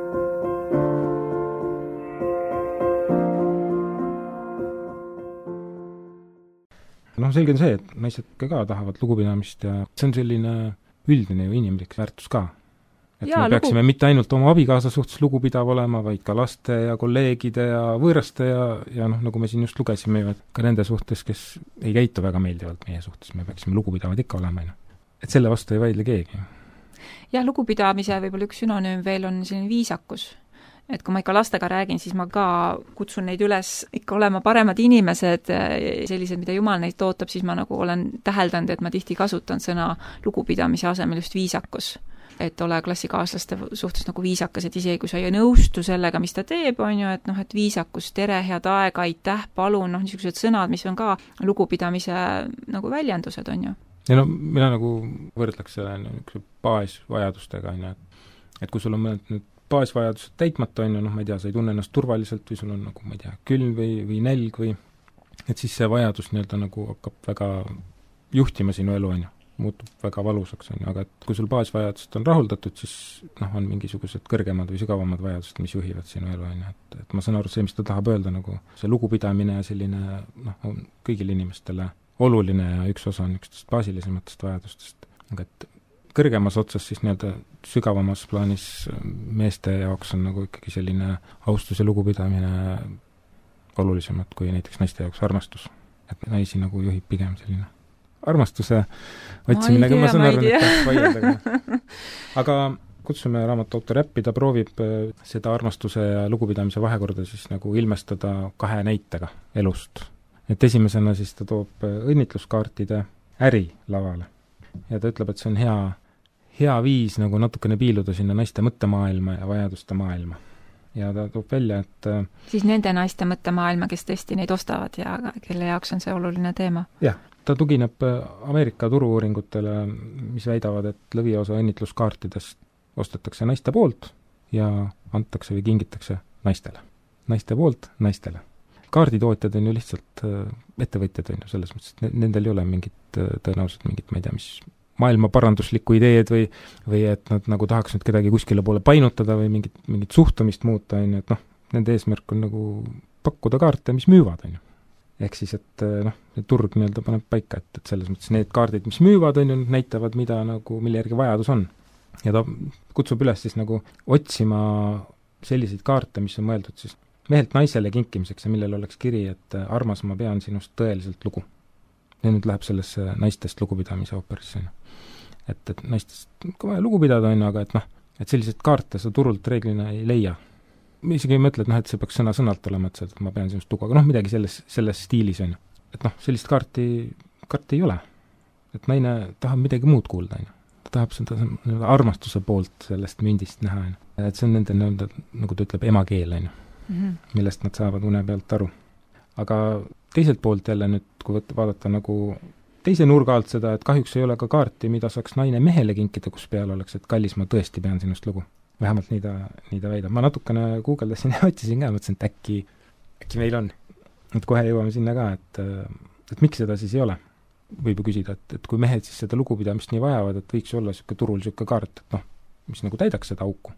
noh, selge on see, et naised ka tahavad lugupidamist ja see on selline üldine ju inimlik väärtus ka. Et ja, me peaksime lugu... mitte ainult oma abikaasa suhtes lugupidav olema, vaid ka laste ja kolleegide ja võõraste ja, ja noh, nagu me siin just lugesime ju, et ka nende suhtes, kes ei käitu väga meeldivalt meie suhtes, me peaksime lugupidavad ikka olema. Et selle vastu ei vaidle keegi. Jah, lugupidamise võib-olla üks sünonüüm veel on selline viisakus. Et kui ma ikka lastega räägin, siis ma ka kutsun neid üles ikka olema paremad inimesed, sellised, mida Jumal neid ootab, siis ma nagu olen täheldanud, et ma tihti kasutan sõna lugupidamise asemel just viisakus. Et ole klassikaaslaste suhtes nagu viisakas, et isegi kui sa ei nõustu sellega, mis ta teeb, on ju, et noh, et viisakus, tere, head aega, aitäh, palun, noh, niisugused sõnad, mis on ka lugupidamise nagu väljendused, on ju. Ja no mina nagu võrdleks selle niisuguse baasvajadustega, on ju, et, et kui sul on mõned nüüd baasvajadused täitmata, on ju, noh, ma ei tea, sa ei tunne ennast turvaliselt või sul on nagu, ma ei tea, külm või, või nälg või et siis see vajadus nii-öelda nagu hakkab väga juhtima sinu elu, on ju, muutub väga valusaks, on ju, aga et kui sul baasvajadused on rahuldatud, siis noh, on mingisugused kõrgemad või sügavamad vajadused, mis juhivad sinu elu, on ju, et, et ma saan aru see, mis ta tahab öelda, nagu see lugupidamine ja selline noh, on kõigile inimestele oluline ja üks osa on üksteist baasilisematest vajadustest, aga et kõrgemas otsas siis nii-öelda sügavamas plaanis meeste jaoks on nagu ikkagi selline austus ja lugupidamine olulisemad kui näiteks naiste jaoks armastus. Et naisi nagu juhib pigem selline armastuse otsimine, aga ma saan aru, et tahaks vaielda. Aga kutsume raamatu autor äppi, ta proovib seda armastuse ja lugupidamise vahekorda siis nagu ilmestada kahe näitega elust. Et esimesena siis ta toob õnnitluskaartide äri lavale. Ja ta ütleb, et see on hea, hea viis nagu natukene piiluda sinna naiste mõttemaailma ja vajaduste maailma. Ja ta toob välja, et siis nende naiste mõttemaailma, kes tõesti neid ostavad ja kelle jaoks on see oluline teema. Jah, ta tugineb Ameerika turu-uuringutele, mis väidavad, et lõviosa õnnitluskaartidest ostetakse naiste poolt ja antakse või kingitakse naistele. Naiste poolt naistele. Kaarditootjad on ju lihtsalt ettevõtjad, on ju, selles mõttes, et nendel ei ole mingit, tõenäoliselt mingit, ma ei tea, mis maailma paranduslikku ideed või, või et nad nagu tahaks nüüd kedagi kuskile poole painutada või mingit, mingit suhtumist muuta, on ju, et noh, nende eesmärk on nagu pakkuda kaarte, mis müüvad, on ju. Ehk siis, et noh, turg nii-öelda paneb paika, et, et selles mõttes need kaardid, mis müüvad, on ju, näitavad, mida nagu, mille järgi vajadus on. Ja ta kutsub üles siis nagu otsima selliseid kaarte, mis on mõeldud siis mehelt naisele kinkimiseks ja millel oleks kiri, et armas, ma pean sinust tõeliselt lugu. Ja nüüd läheb sellesse naistest lugupidamise ooperisse. Et, et naistest ka vaja lugu pidada on, aga et noh, et sellised kaarte sa turult reeglina ei leia. Ma isegi ei mõtle, et noh, et see peaks sõna-sõnalt olema, et, see, et ma pean sinust lugu, aga noh, midagi selles, selles stiilis on. Et noh, sellist kaarti, kaarti ei ole. Et naine tahab midagi muud kuulda, on. Ta tahab seda armastuse poolt sellest mündist näha, on. Et see on nende, nende, nagu ta ütleb, emakeel, on. Mm-hmm. millest nad saavad une pealt aru. Aga teiselt poolt jälle nüüd, kui vaadata nagu teise nurga alt seda, et kahjuks ei ole ka kaarti, mida saaks naine mehele kinkida, kus peal oleks, et kallis, ma tõesti pean sinust lugu. Vähemalt nii ta, nii ta väidab. Ma natukene guugeldasin ja otsisin ka, mõtlesin, et äkki, äkki meil on. Et kohe jõuame sinna ka, et, et miks seda siis ei ole. Võib ju küsida, et, et kui mehed siis seda lugupidamist nii vajavad, et võiks olla siuke turul siuke kaart, et noh, mis nagu täidaks seda auku.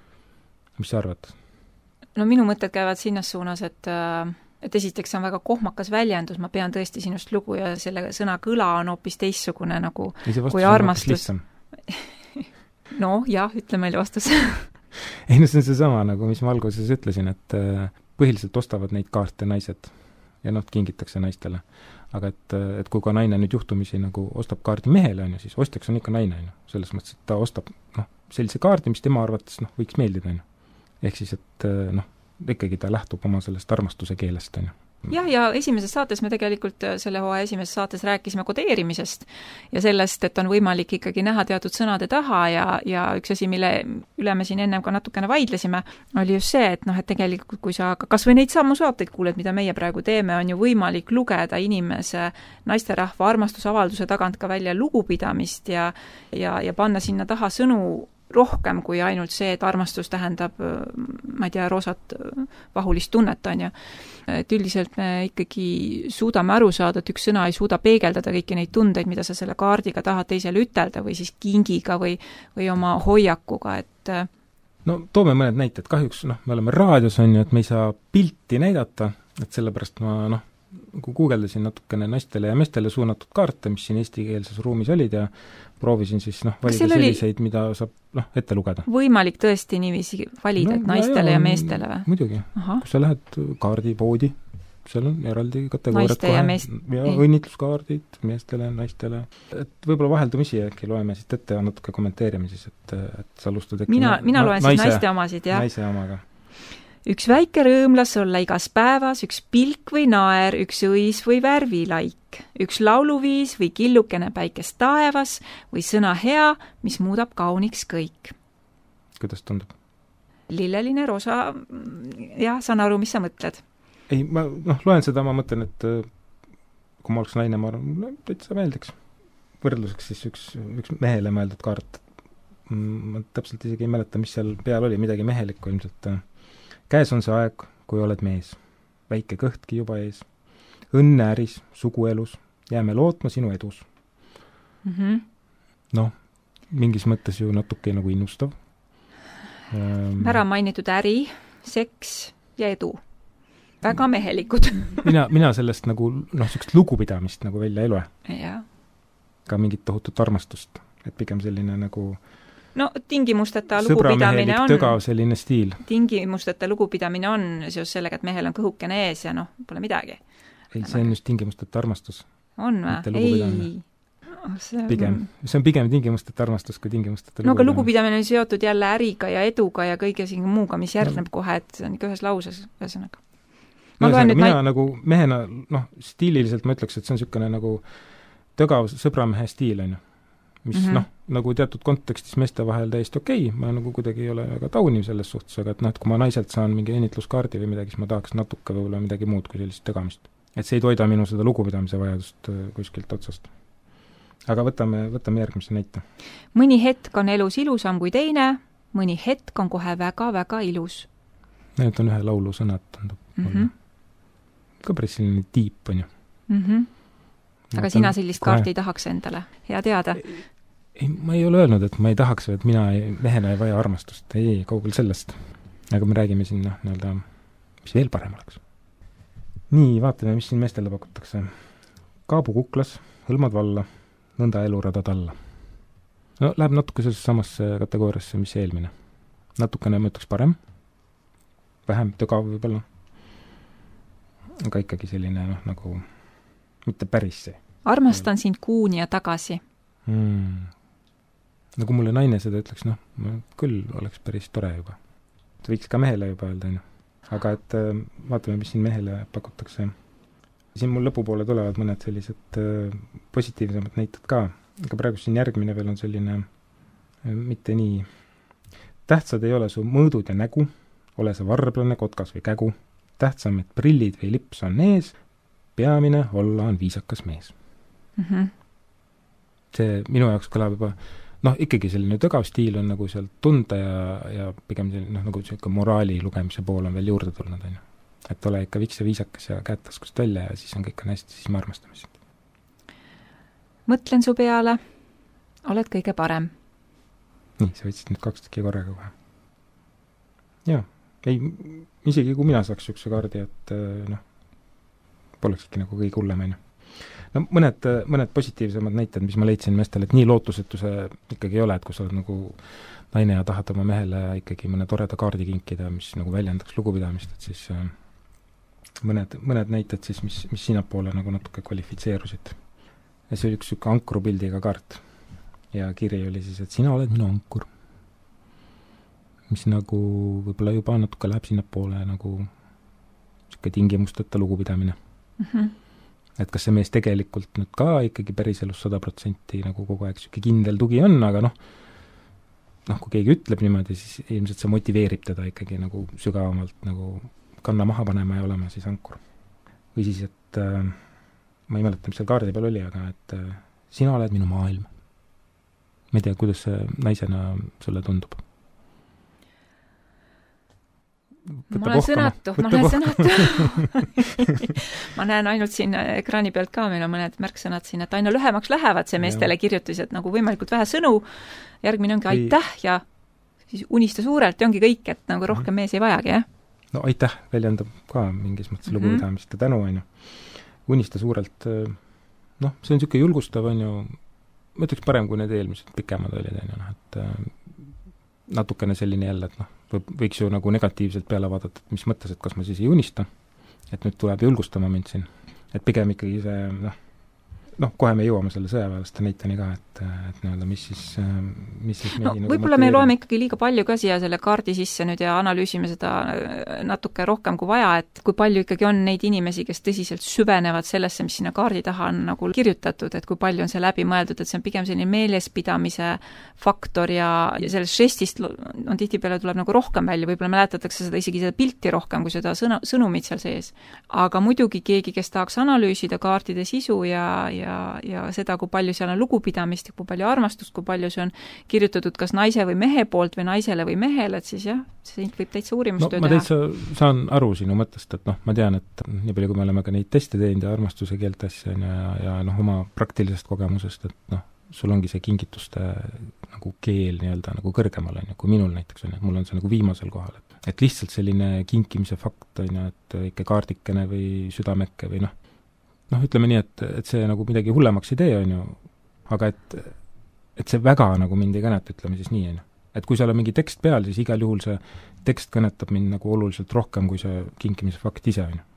Mis sa arvad? No minu mõtted käivad sinnas suunas, et, et esiteks on väga kohmakas väljendus, ma pean tõesti sinust lugu ja selle sõna kõla on hoopis teissugune nagu kui armastus. No jah, ütle meile vastus. Ei, no see on see sama, nagu mis ma alguses ütlesin, et põhiliselt ostavad neid kaarte naised ja noh, kingitakse naistele. Aga et, et kui ka naine nüüd juhtumisi nagu ostab kaardi mehele, on ju, siis ostjaks on ikka naine, on ju. Selles mõttes, et ta ostab noh, sellise kaardi, mis tema arvates noh, võiks meeldida, on ju. Ehk siis, et noh, ikkagi ta lähtub oma sellest armastuse keelest, on ju. jah, ja esimeses saates me tegelikult selle hooaja esimeses saates rääkisime kodeerimisest ja sellest, et on võimalik ikkagi näha teatud sõnade taha ja, ja üks asi, mille üle me siin ennem ka natukene vaidlesime, oli just see, et noh, et tegelikult kui sa kas või neid sammu saateid kuuled, mida meie praegu teeme, on ju võimalik lugeda inimese naisterahva armastusavalduse tagant ka välja lugupidamist ja, ja, ja panna sinna taha sõnu rohkem kui ainult see, et armastus tähendab, ma ei tea, roosat vahulist tunnet, on ju. Et üldiselt me ikkagi suudame aru saada, et üks sõna ei suuda peegeldada kõiki neid tundeid, mida sa selle kaardiga tahad teisele ütelda või siis kingiga või, või oma hoiakuga, et no toome mõned näited, kahjuks noh, me oleme raadios, on ju, et me ei saa pilti näidata, et sellepärast ma noh, kui guugeldasin natukene naistele ja meestele suunatud kaarte, mis siin eestikeelses ruumis olid ja proovisin siis noh, valida selliseid, mida saab noh, ette lugeda. Võimalik tõesti niiviisi valida, no, et naistele ja, ja meestele või? Muidugi. Kui sa lähed kaardipoodi, seal on eraldi kategooriad naiste ja meest... ja õnnitluskaardid meestele, naistele. Et võib-olla vaheldumisi äkki loeme siit ette ja natuke kommenteerime siis, et, et sa alustad äkki mina, mina loen naise, siis naiste omasid, jah. Naise omaga. Üks väike rõõmlas olla igas päevas, üks pilk või naer, üks õis või värvilaik, üks lauluviis või killukene päikest taevas või sõna hea, mis muudab kauniks kõik. Kuidas tundub? Lilleline rosa, jah, saan aru, mis sa mõtled. Ei, ma noh, loen seda, ma mõtlen, et kui ma oleks naine, ma arvan, täitsa meeldiks. Võrdluseks siis üks, üks mehele mõeldud kaart. Ma täpselt isegi ei mäleta, mis seal peal oli, midagi mehelikku ilmselt. Käes on see aeg, kui oled mees. Väike kõhtki juba ees. Õnne äris, suguelus. Jääme lootma sinu edus. Mm -hmm. Noh, mingis mõttes ju natuke nagu innustav. Ähm, ära mainitud äri, seks ja edu. Väga mehelikud. mina, mina sellest nagu, noh, sellist lugupidamist nagu välja ei loe. Ja. Ka mingit tohutut armastust. Et pigem selline nagu no tingimusteta lugupidamine on tõgav selline stiil. Tingimusteta lugupidamine on seos sellega, et mehel on kõhukene ees ja noh, pole midagi. Ei, see on just tingimusteta armastus. On või? Ei. See... Pigem. See on pigem tingimusteta armastus kui tingimusteta lugupidamine. No aga lugupidamine on seotud jälle äriga ja eduga ja kõige siin muuga, mis järgneb no. kohe, et see on ikka ühes lauses, ühesõnaga. No, mina ma... nagu mehena, noh, stiililiselt ma ütleks, et see on niisugune nagu tõgav sõbramehe stiil, on ju. Mis mm -hmm. noh, nagu teatud kontekstis meeste vahel täiesti okei, ma nagu kuidagi ei ole väga tauniv selles suhtes, aga et noh, et kui ma naiselt saan mingi õnnitluskaardi või midagi, siis ma tahaks natuke võib-olla midagi muud kui sellist tegamist. Et see ei toida minu seda lugupidamise vajadust kuskilt otsast. Aga võtame, võtame järgmise näite. Mõni hetk on elus ilusam kui teine, mõni hetk on kohe väga-väga ilus. Need on ühe laulu sõnad, tundub mm -hmm. ka päris selline tiip, on ju. Mm -hmm. Aga sina sellist kohe... kaarti ei tahaks endale, hea teada. Ei, ma ei ole öelnud, et ma ei tahaks, et mina ei, mehena ei vaja armastust. Ei, ei, kaugel sellest. Aga me räägime siin, noh, nii-öelda, mis veel parem oleks. Nii, vaatame, mis siin meestele pakutakse. Kaabu kuklas, hõlmad valla, nõnda eluradad alla. No, läheb natuke selles samasse kategooriasse, mis eelmine. Natukene ma ütleks parem. Vähem tögav võib-olla. Aga ikkagi selline, noh, nagu mitte päris see. Armastan sind kuuni ja tagasi. Hmm. Nagu mulle naine seda ütleks, noh, küll oleks päris tore juba. Võiks ka mehele juba öelda, no. Aga et vaatame, mis siin mehele pakutakse. Siin mul lõpupoole tulevad mõned sellised positiivsemad näited ka. Aga praegu siin järgmine veel on selline mitte nii. Tähtsad ei ole su mõõdud ja nägu, ole sa varblane, kotkas või kägu. Tähtsam, et prillid või lips on ees, peamine olla on viisakas mees. Mhm. See minu jaoks kõlab juba, noh, ikkagi selline tõgav stiil on nagu sealt tunda ja, ja pigem selline, noh, nagu selline moraali lugemise pool on veel juurde tulnud, on ju. Et ole ikka viks ja viisakas ja käed taskust välja ja siis on kõik on hästi, siis me armastame sind. Mõtlen su peale, oled kõige parem. Nii, sa võtsid nüüd kaks tükki korraga kohe. Jaa, ei, isegi kui mina saaks üks kaardi, et noh, polekski nagu kõige hullem, on ju. No mõned, mõned positiivsemad näited, mis ma leidsin meestele, et nii lootusetuse ikkagi ei ole, et kui sa oled nagu naine ja tahad oma mehele ikkagi mõne toreda kaardi kinkida, mis nagu väljendaks lugupidamist, et siis äh, mõned, mõned näited siis, mis, mis sinapoole nagu natuke kvalifitseerusid. Ja see oli üks sükke ankrupildiga kaart. Ja kiri oli siis, et sina oled minu ankur. Mis nagu võib-olla juba natuke läheb sinnapoole nagu niisugune tingimusteta lugupidamine mm. -hmm. et kas see mees tegelikult nüüd ka ikkagi päriselus sada protsenti nagu kogu aeg niisugune kindel tugi on, aga noh, noh, kui keegi ütleb niimoodi, siis ilmselt see motiveerib teda ikkagi nagu sügavamalt nagu kanna maha panema ja olema siis ankur. Või siis, et äh, ma ei mäleta, mis seal kaardi peal oli, aga et äh, sina oled minu maailm. Ma ei tea, kuidas see naisena sulle tundub? Võtta ma olen sõnatu, ma olen sõnatu. ma näen ainult siin ekraani pealt ka, meil on mõned märksõnad siin, et aina lühemaks lähevad see meestele kirjutised, nagu võimalikult vähe sõnu, järgmine ongi aitäh ja siis unista suurelt ja ongi kõik, et nagu rohkem mees ei vajagi, jah? No aitäh väljendab ka mingis mõttes lugupidamist ja tänu, on ju. Unista suurelt, noh, see on niisugune julgustav, on ju, ma ütleks parem, kui need eelmised pikemad olid, on ju, noh, et natukene selline jälle, et noh, võiks ju nagu negatiivselt peale vaadata, et mis mõttes, et kas ma siis ei unista, et nüüd tuleb julgustama mind siin. Et pigem ikkagi see, noh, noh, kohe me jõuame selle sõjaväelaste näiteni ka, et, et nii-öelda, mis siis, mis siis no, nagu võib-olla me loeme ikkagi liiga palju ka siia selle kaardi sisse nüüd ja analüüsime seda natuke rohkem kui vaja, et kui palju ikkagi on neid inimesi, kes tõsiselt süvenevad sellesse, mis sinna kaardi taha on nagu kirjutatud, et kui palju on see läbi mõeldud, et see on pigem selline meelespidamise faktor ja, ja sellest žestist on tihtipeale tuleb nagu rohkem välja, võib-olla mäletatakse seda isegi seda pilti rohkem kui seda sõna, sõnumit seal sees. Aga muidugi keegi, kes tahaks analüüsida kaartide sisu ja, ja ja, ja seda, kui palju seal on lugupidamist ja kui palju armastust, kui palju see on kirjutatud kas naise või mehe poolt või naisele või mehele, et siis jah, see võib täitsa uurimustöö no, teha. Ma täitsa saan aru sinu mõttest, et noh, ma tean, et nii palju, kui me oleme ka neid teste teinud ja armastuse keelt asja ja, ja noh, oma praktilisest kogemusest, et noh, sul ongi see kingituste nagu keel nii-öelda nagu kõrgemal, on ju, kui minul näiteks on, et mul on see nagu viimasel kohal, et, et lihtsalt selline kinkimise fakt, on ju, et väike kaardikene või südamekke või noh, noh, ütleme nii, et, et see nagu midagi hullemaks ei tee, on ju, aga et, et see väga nagu mind ei kõneta, ütleme siis nii, on ju. Et kui seal on mingi tekst peal, siis igal juhul see tekst kõnetab mind nagu oluliselt rohkem kui see kinkimise fakt ise, on ju.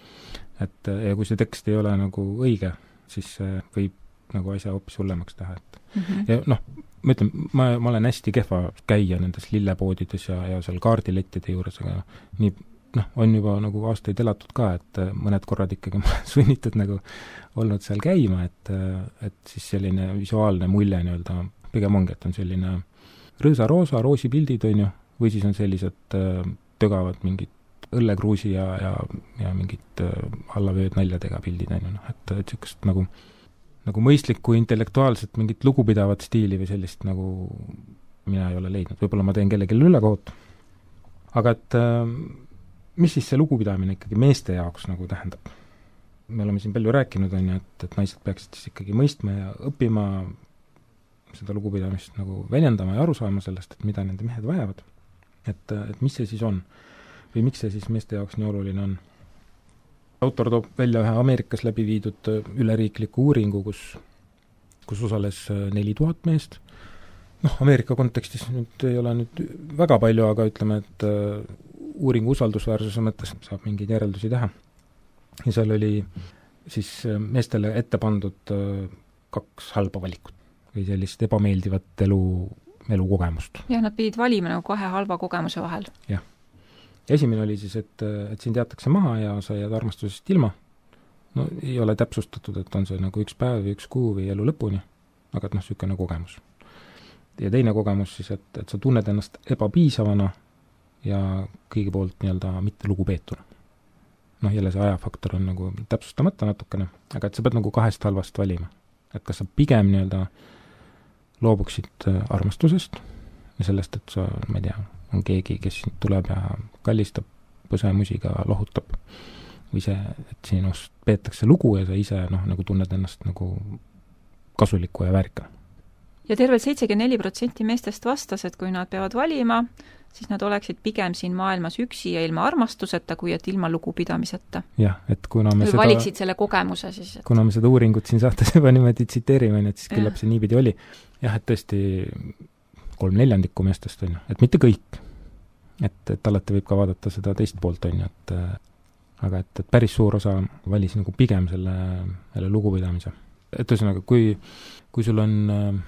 Et ja kui see tekst ei ole nagu õige, siis see võib nagu asja hoopis hullemaks teha, et mm -hmm. ja noh, ma ütlen, ma, ma olen hästi kehva käia nendes lillepoodides ja, ja seal kaardilettide juures, aga noh, nii noh, on juba nagu aastaid elatud ka, et mõned korrad ikkagi ma sunnitud nagu olnud seal käima, et, et siis selline visuaalne mulje nii-öelda pigem ongi, et on selline rõõsa-roosa, roosipildid, on ju, või siis on sellised tögavad mingid õllekruusi ja, ja, ja mingid allavööd naljadega pildid, on ju, noh, et, et niisugust nagu, nagu mõistlikku intellektuaalset mingit lugupidavat stiili või sellist nagu mina ei ole leidnud, võib-olla ma teen kellelegi ülekohut, aga et mis siis see lugupidamine ikkagi meeste jaoks nagu tähendab? Me oleme siin palju rääkinud, on ju, et, et naised peaksid siis ikkagi mõistma ja õppima seda lugupidamist nagu väljendama ja aru saama sellest, et mida nende mehed vajavad. Et, et mis see siis on? Või miks see siis meeste jaoks nii oluline on? Autor toob välja ühe Ameerikas läbi viidud üleriikliku uuringu, kus, kus osales neli tuhat meest. Noh, Ameerika kontekstis nüüd ei ole nüüd väga palju, aga ütleme, et uuringu usaldusväärsuse mõttes saab mingeid järeldusi teha. Ja seal oli siis meestele ette pandud kaks halba valikut või sellist ebameeldivat elu, elukogemust. Ja nad pidid valima nagu kahe halva kogemuse vahel. Jah. Ja esimene oli siis, et, et sind jätakse maha ja sa jääd armastusest ilma. No ei ole täpsustatud, et on see nagu üks päev või üks kuu või elu lõpuni, aga et noh, niisugune kogemus. Ja teine kogemus siis, et, et sa tunned ennast ebapiisavana ja kõigi poolt nii-öelda mitte lugupeetuna. Noh, jälle see ajafaktor on nagu täpsustamata natukene, aga et sa pead nagu kahest halvast valima. Et kas sa pigem nii-öelda loobuksid armastusest ja sellest, et sa, ma ei tea, on keegi, kes tuleb ja kallistab põsemusiga, lohutab või see, et sinust peetakse lugu ja sa ise noh, nagu tunned ennast nagu kasuliku ja väärika. Ja tervelt seitsekümmend neli protsenti meestest vastas, et kui nad peavad valima, siis nad oleksid pigem siin maailmas üksi ja ilma armastuseta, kui et ilma lugupidamiseta. Jah, et kuna me või seda... valiksid selle kogemuse siis. Et... Kuna me seda uuringut siin saates juba niimoodi tsiteerime, et siis küllap see niipidi oli. Jah, et tõesti kolm neljandikku meestest on ju, et mitte kõik. Et, et alati võib ka vaadata seda teist poolt on ju, et aga et, et päris suur osa valis nagu pigem selle, selle lugupidamise. Et ühesõnaga, kui, kui sul on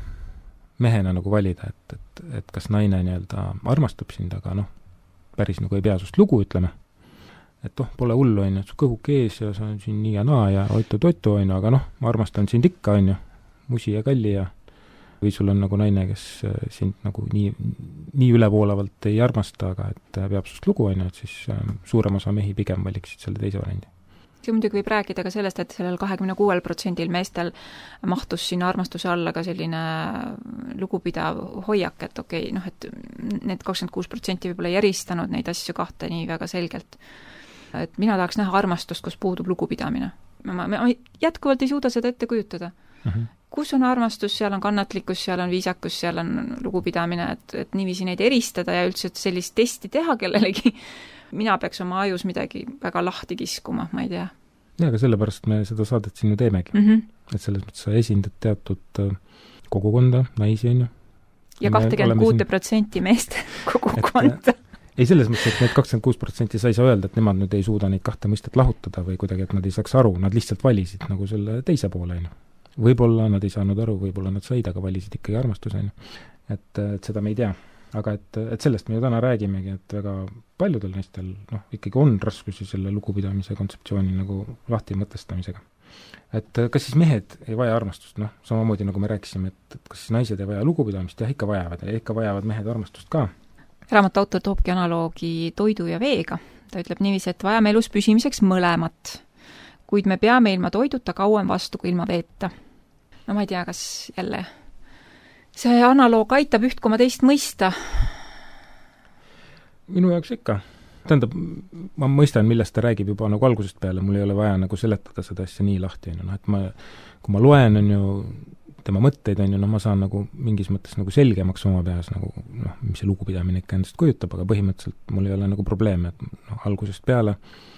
mehena nagu valida, et, et, et kas naine nii-öelda armastab sind, aga noh, päris nagu ei pea sust lugu, ütleme, et oh, pole hullu, on ju, et su kõhuke ees ja sa on siin nii ja naa ja oitu-toitu, on ju, aga noh, ma armastan sind ikka, on ju, musi ja kalli ja või sul on nagu naine, kes sind nagu nii, nii ülevoolavalt ei armasta, aga et peab sust lugu, on ju, et siis suurem osa mehi pigem valiksid selle teise variandi. See muidugi võib rääkida ka sellest, et sellel kahekümne kuuel protsendil meestel mahtus sinna armastuse alla ka selline lugupidav hoiak, et okei, okay, noh, et need kakskümmend kuus protsenti võib-olla ei eristanud neid asju kahte nii väga selgelt. Et mina tahaks näha armastust, kus puudub lugupidamine. Ma, ma jätkuvalt ei suuda seda ette kujutada. Uh-huh. Kus on armastus, seal on kannatlikkus, seal on viisakus, seal on lugupidamine, et, et niiviisi neid eristada ja üldse sellist testi teha kellelegi. Mina peaks oma ajus midagi väga lahti kiskuma, ma ei tea. Ja, aga sellepärast me seda saadet siin ju teemegi. Mm -hmm. Et selles mõttes sa esindad teatud kogukonda, naisi on ju. Ja kakskümmend kuus protsenti meeste kogukonda. Ei selles mõttes, et need kakskümmend kuus protsenti sa ei saa öelda, et nemad nüüd ei suuda neid kahte mõistet lahutada või kuidagi, et nad ei saaks aru, nad lihtsalt valisid nagu selle teise poole, on ju. Võib-olla nad ei saanud aru, võib-olla nad said, aga valisid ikkagi armastuse, on ju. Et, et seda me ei tea. Aga et, et sellest me ju täna räägimegi, et väga paljudel naistel noh, ikkagi on raskusi selle lugupidamise kontseptsiooni nagu lahti mõtestamisega. Et kas siis mehed ei vaja armastust? Noh, samamoodi nagu me rääkisime, et, et kas siis naised ei vaja lugupidamist? Jah, ikka vajavad ja ikka vajavad mehed armastust ka. Raamatu autor toobki analoogi toidu ja veega. Ta ütleb niiviisi, et vajame elus püsimiseks mõlemat, kuid me peame ilma toiduta kauem vastu kui ilma veeta. No ma ei tea, kas jälle see analoog aitab üht koma teist mõista? Minu jaoks ikka. Tähendab, ma mõistan, millest ta räägib juba nagu algusest peale, mul ei ole vaja nagu seletada seda asja nii lahti. No, et ma, kui ma loen, on ju, tema mõtteid, on ju, no ma saan nagu mingis mõttes nagu selgemaks oma peas, nagu, noh, mis see lugupidamine ikka endast kujutab, aga põhimõtteliselt mul ei ole nagu probleeme, et noh, algusest peale,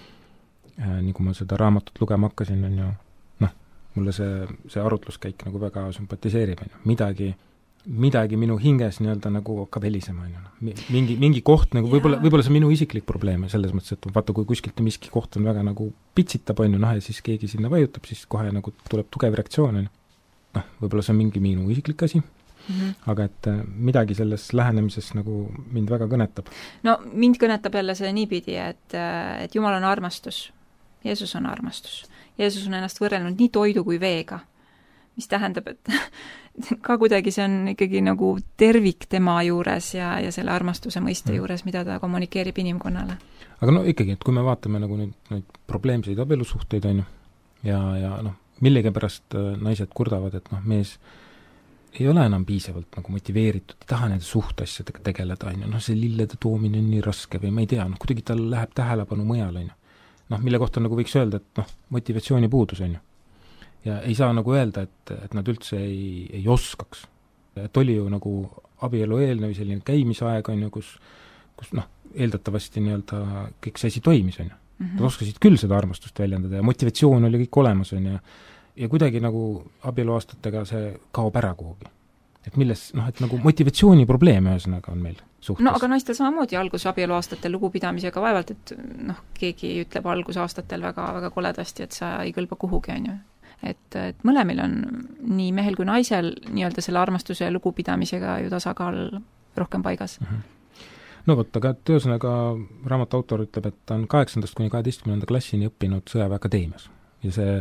äh, nii kui ma seda raamatut lugema hakkasin, on ju, noh, mulle see, see arutluskäik nagu väga sümpatiseerib, on ju, midagi midagi minu hinges nii-öelda nagu hakkab helisema, on ju. Mingi, mingi koht nagu, võib-olla, võib-olla see minu isiklik probleem selles mõttes, et vaata, kui kuskilt miski koht on väga nagu pitsitab, on ju, noh, ja siis keegi sinna vajutab, siis kohe nagu tuleb tugev reaktsioon, on ju. Noh, võib-olla see on mingi minu isiklik asi, mm-hmm. aga et midagi selles lähenemises nagu mind väga kõnetab. No mind kõnetab jälle see niipidi, et, et Jumal on armastus. Jeesus on armastus. Jeesus on ennast võrrelnud nii toidu kui veega, mis tähendab, et ka kuidagi see on ikkagi nagu tervik tema juures ja, ja selle armastuse mõiste mm. juures, mida ta kommunikeerib inimkonnale. Aga no ikkagi, et kui me vaatame nagu nüüd neid probleemseid abielusuhteid, on ju, ja, ja noh, millegi pärast naised kurdavad, et noh, mees ei ole enam piisavalt nagu motiveeritud, ei taha nende suhteasjadega tegeleda, on ju, noh, see lillede toomine on nii raske või ma ei tea, noh, kuidagi tal läheb tähelepanu mõjal, on ju. Noh, mille kohta nagu võiks öelda, et noh, motivatsiooni puudus, on ju. Ja ei saa nagu öelda, et, et nad üldse ei, ei oskaks. Et oli ju nagu abielu eelne või selline käimisaeg, on ju, kus, kus noh, eeldatavasti nii-öelda kõik see asi toimis, on ju. Mm-hmm. Nad oskasid küll seda armastust väljendada ja motivatsioon oli kõik olemas, on ju. Ja kuidagi nagu abieluaastatega see kaob ära kuhugi. Et milles, noh, et nagu motivatsiooni probleem ühesõnaga on meil suhtes. No aga naistel samamoodi algus abieluaastatel lugupidamisega vaevalt, et noh, keegi ütleb algusaastatel väga, väga koledasti, et sa ei kõlba kuhugi, on ju. Et, et mõlemil on nii mehel kui naisel nii-öelda selle armastuse ja lugupidamisega ju tasakaal rohkem paigas. Mm-hmm. No vot, aga et ühesõnaga raamatu autor ütleb, et ta on kaheksandast kuni kaheteistkümnenda klassini õppinud sõjaväeakadeemias ja see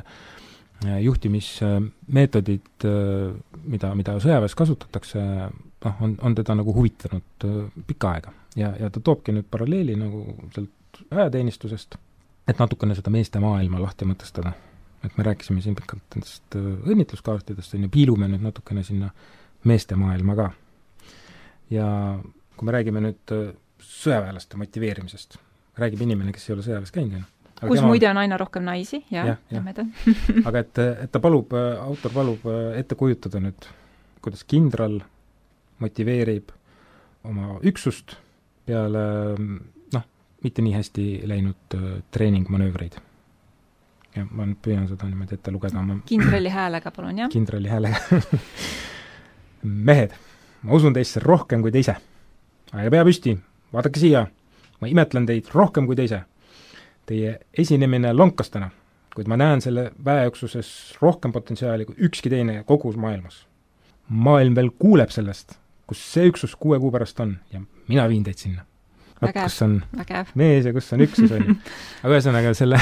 juhtimismeetodid, mida, mida sõjaväes kasutatakse, noh, on, on teda nagu huvitanud pikka aega ja, ja ta toobki nüüd paralleeli nagu sealt ajateenistusest, et natukene seda meeste maailma lahti mõtestada. Et me rääkisime siin pikalt nendest õnnitluskaartidest, ja piilume nüüd natukene sinna meeste maailma ka. Ja kui me räägime nüüd sõjaväelaste motiveerimisest, räägib inimene, kes ei ole sõjaväes käinud. Kus tema... muide on aina rohkem naisi, jah, ja, ja. Aga et, et ta palub, autor palub ette kujutada nüüd, kuidas kindral motiveerib oma üksust peale, noh, mitte nii hästi läinud treeningmanöövreid. Ja ma nüüd püüan seda niimoodi ette lugeda. Ma... Kindrali häälega, palun, jah? Kindrali häälega. Mehed, ma usun teisse rohkem kui teise. Aega pea püsti, vaadake siia. Ma imetlen teid rohkem kui teise. Teie esinemine lonkas täna, kuid ma näen selle väeüksuses rohkem potentsiaali kui ükski teine kogu maailmas. Maailm veel kuuleb sellest, kus see üksus kuue kuu pärast on ja mina viin teid sinna. kus on vägev. mees ja kus on üksus, on ju. aga ühesõnaga selle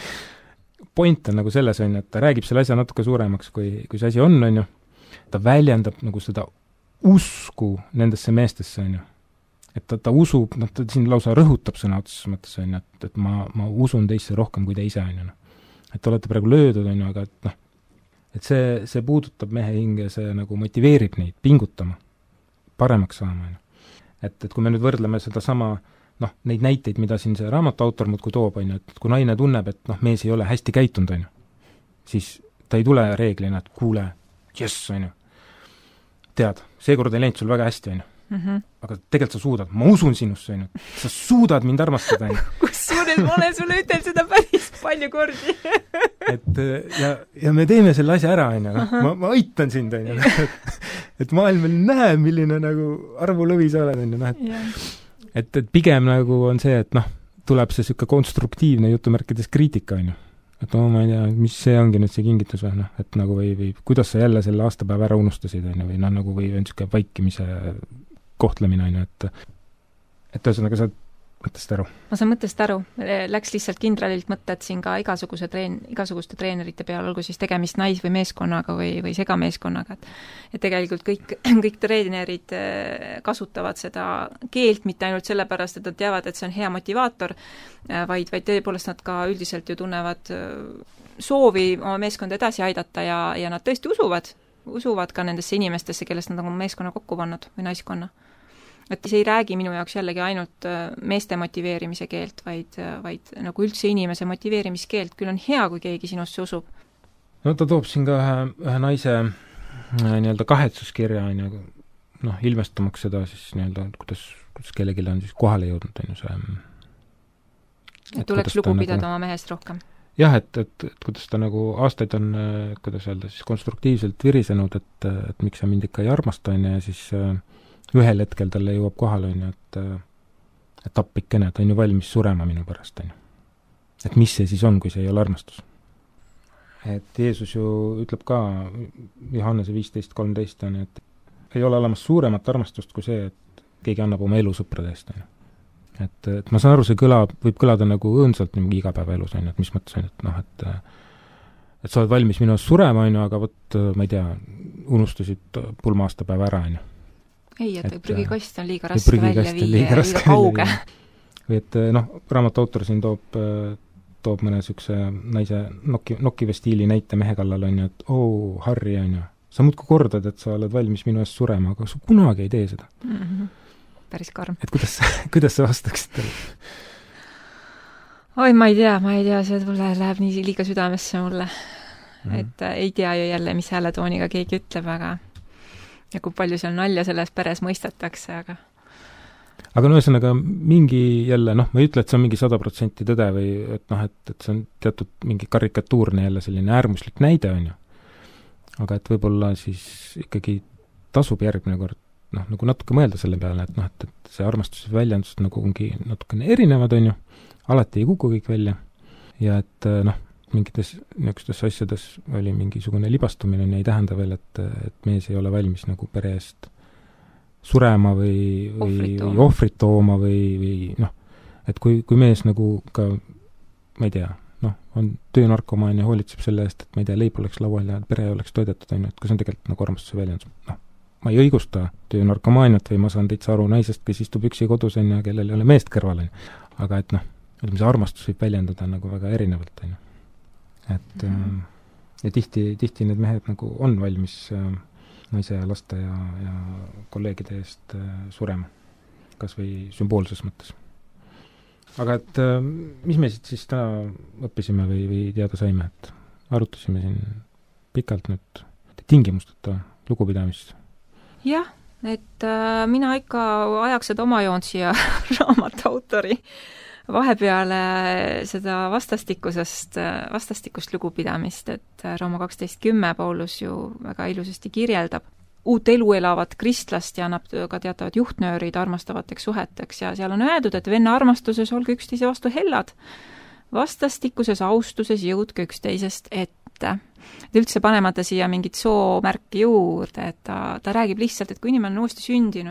point on nagu selles, on ju, et ta räägib selle asja natuke suuremaks, kui, kui see asi on, on ju. Ta väljendab nagu seda usku nendesse meestesse, on ju. Et ta, ta usub, noh, ta siin lausa rõhutab sõna otseses mõttes, on ju, et, et ma, ma usun teisse rohkem kui te ise, on ju. Et te olete praegu löödud, on ju, aga et noh, et see, see puudutab mehe hinge, see nagu motiveerib neid pingutama, paremaks saama, on ju. Et, et kui me nüüd võrdleme seda sama, noh, neid näiteid, mida siin see raamatu autor muudkui toob, on ju, et kui naine tunneb, et noh, mees ei ole hästi käitunud, on ju, siis ta ei tule reeglina, et kuule, jess, on ju, tead, seekord ei läinud sul väga hästi, on ju. Mm-hmm. aga tegelikult sa suudad, ma usun sinusse, on ju, sa suudad mind armastada, on ju. kus suures ma olen sulle ütel seda päris palju kordi. et ja, ja me teeme selle asja ära, on ju, ma, ma aitan sind, on ju, et, et maailm veel näeb, milline nagu arvulõvi sa oled, on ju, noh, et yeah. et, et pigem nagu on see, et noh, tuleb see niisugune konstruktiivne jutumärkides kriitika, on ju. Et no ma ei tea, mis see ongi nüüd see kingitus või, noh, et nagu või, või kuidas sa jälle selle aastapäeva ära unustasid, on ju, või noh, nagu või on niisugune vaikimise kohtlemine, on ju, et et ühesõnaga sa mõttest aru? Ma saan mõttest aru. Läks lihtsalt kindralilt mõtted siin ka igasuguse treen, igasuguste treenerite peal, olgu siis tegemist nais- või meeskonnaga või, või segameeskonnaga. Et, et tegelikult kõik, kõik treenerid kasutavad seda keelt mitte ainult sellepärast, et nad teavad, et see on hea motivaator, vaid, vaid tõepoolest nad ka üldiselt ju tunnevad soovi oma meeskonda edasi aidata ja, ja nad tõesti usuvad, usuvad ka nendesse inimestesse, kellest nad on meeskonna kokku pannud või naiskonna. Et see ei räägi minu jaoks jällegi ainult meeste motiveerimise keelt, vaid, vaid nagu üldse inimese motiveerimiskeelt. Küll on hea, kui keegi sinusse usub. No ta toob siin ka ühe, ühe naise nii-öelda kahetsuskirja, noh, ilmestamaks seda siis nii-öelda, kuidas, kuidas kellelgi on siis kohale jõudnud, on ju see. Et tuleks lugu pidada nagu, oma mehest rohkem. Jah, et, et, et kuidas ta nagu aastaid on, kuidas öelda, siis konstruktiivselt virisenud, et, et miks sa mind ikka ei armasta, on ja siis ühel hetkel talle jõuab kohale, on ju, et, et appikene, et on ju valmis surema minu pärast, on ju. Et mis see siis on, kui see ei ole armastus? Et Jeesus ju ütleb ka Johannese viisteist kolmteist, on ju, et ei ole olemas suuremat armastust kui see, et keegi annab oma elu sõprade eest, on ju. Et, et ma saan aru, see kõlab, võib kõlada nagu õõnsalt mingi igapäevaelus, on ju, et mis mõttes on, et noh, et et sa oled valmis minu eest surema, on ju, aga võt, ma ei tea, unustasid pulma aastapäeva ära, on ju. Ei, et, et prügikast on liiga raske välja viia, liiga, liiga kauge. Või et noh, raamatu autor siin toob, toob mõne niisuguse naise noki, nokive stiili näite mehe kallal, on ju, et oo, oh, Harri, on ju, sa muudkui kordad, et sa oled valmis minu eest surema, aga sa kunagi ei tee seda. Mm-hmm. Päris karm. Et kuidas, kuidas sa vastaksid? Oi, ma ei tea, ma ei tea, see mulle läheb nii liiga südamesse mulle. Mm-hmm. Et äh, ei tea ju jälle, mis hääletooniga keegi ütleb, aga ja kui palju seal nalja selles peres mõistetakse, aga aga no ühesõnaga mingi jälle, noh, ma ei ütle, et see on mingi sada protsenti tõde või et noh, et, et see on teatud mingi karikatuurne jälle selline äärmuslik näide, on ju. Aga et võib-olla siis ikkagi tasub järgmine kord noh, nagu natuke mõelda selle peale, et noh, et, et see armastuse väljendused nagu ongi natukene erinevad, on ju, alati ei kuku kõik välja ja et noh, mingites niisugustes asjades oli mingisugune libastumine, ei tähenda veel, et, et mees ei ole valmis nagu pere eest surema või, või, või ohvrit tooma või, või noh, et kui, kui mees nagu ka, ma ei tea, noh, on töönarkomaan ja hoolitseb selle eest, et ma ei tea, leib oleks laual ja pere oleks toidetud, on ju, et kui see on tegelikult nagu armastuse väljendus, noh, ma ei õigusta töönarkomaaniat või ma saan teitsa aru naisest, kes istub üksi kodus, on ju, kellel ei ole meest kõrval, on ju, aga et noh, ütleme, see armastus võib väljendada nagu väga erinevalt, on ju. Et mm-hmm. ja tihti, tihti need mehed nagu on valmis äh, naise ja laste ja, ja kolleegide eest äh, surema, kas või sümboolses mõttes. Aga et äh, mis me siit siis täna õppisime või, või teada saime, et arutasime siin pikalt nüüd tingimusteta lugupidamist? Jah, et äh, mina ikka ajaks seda oma joont siia raamatu autori vahepeale seda vastastikusest, vastastikust lugupidamist, et Rooma kaksteist kümme Paulus ju väga ilusasti kirjeldab uut elu elavat kristlast ja annab ka teatavad juhtnöörid armastavateks suheteks ja seal on öeldud, et venna armastuses olge üksteise vastu hellad, vastastikuses austuses jõudke üksteisest ette. Et üldse panemata siia mingit soomärki juurde, et ta, ta räägib lihtsalt, et kui inimene on uuesti sündinud,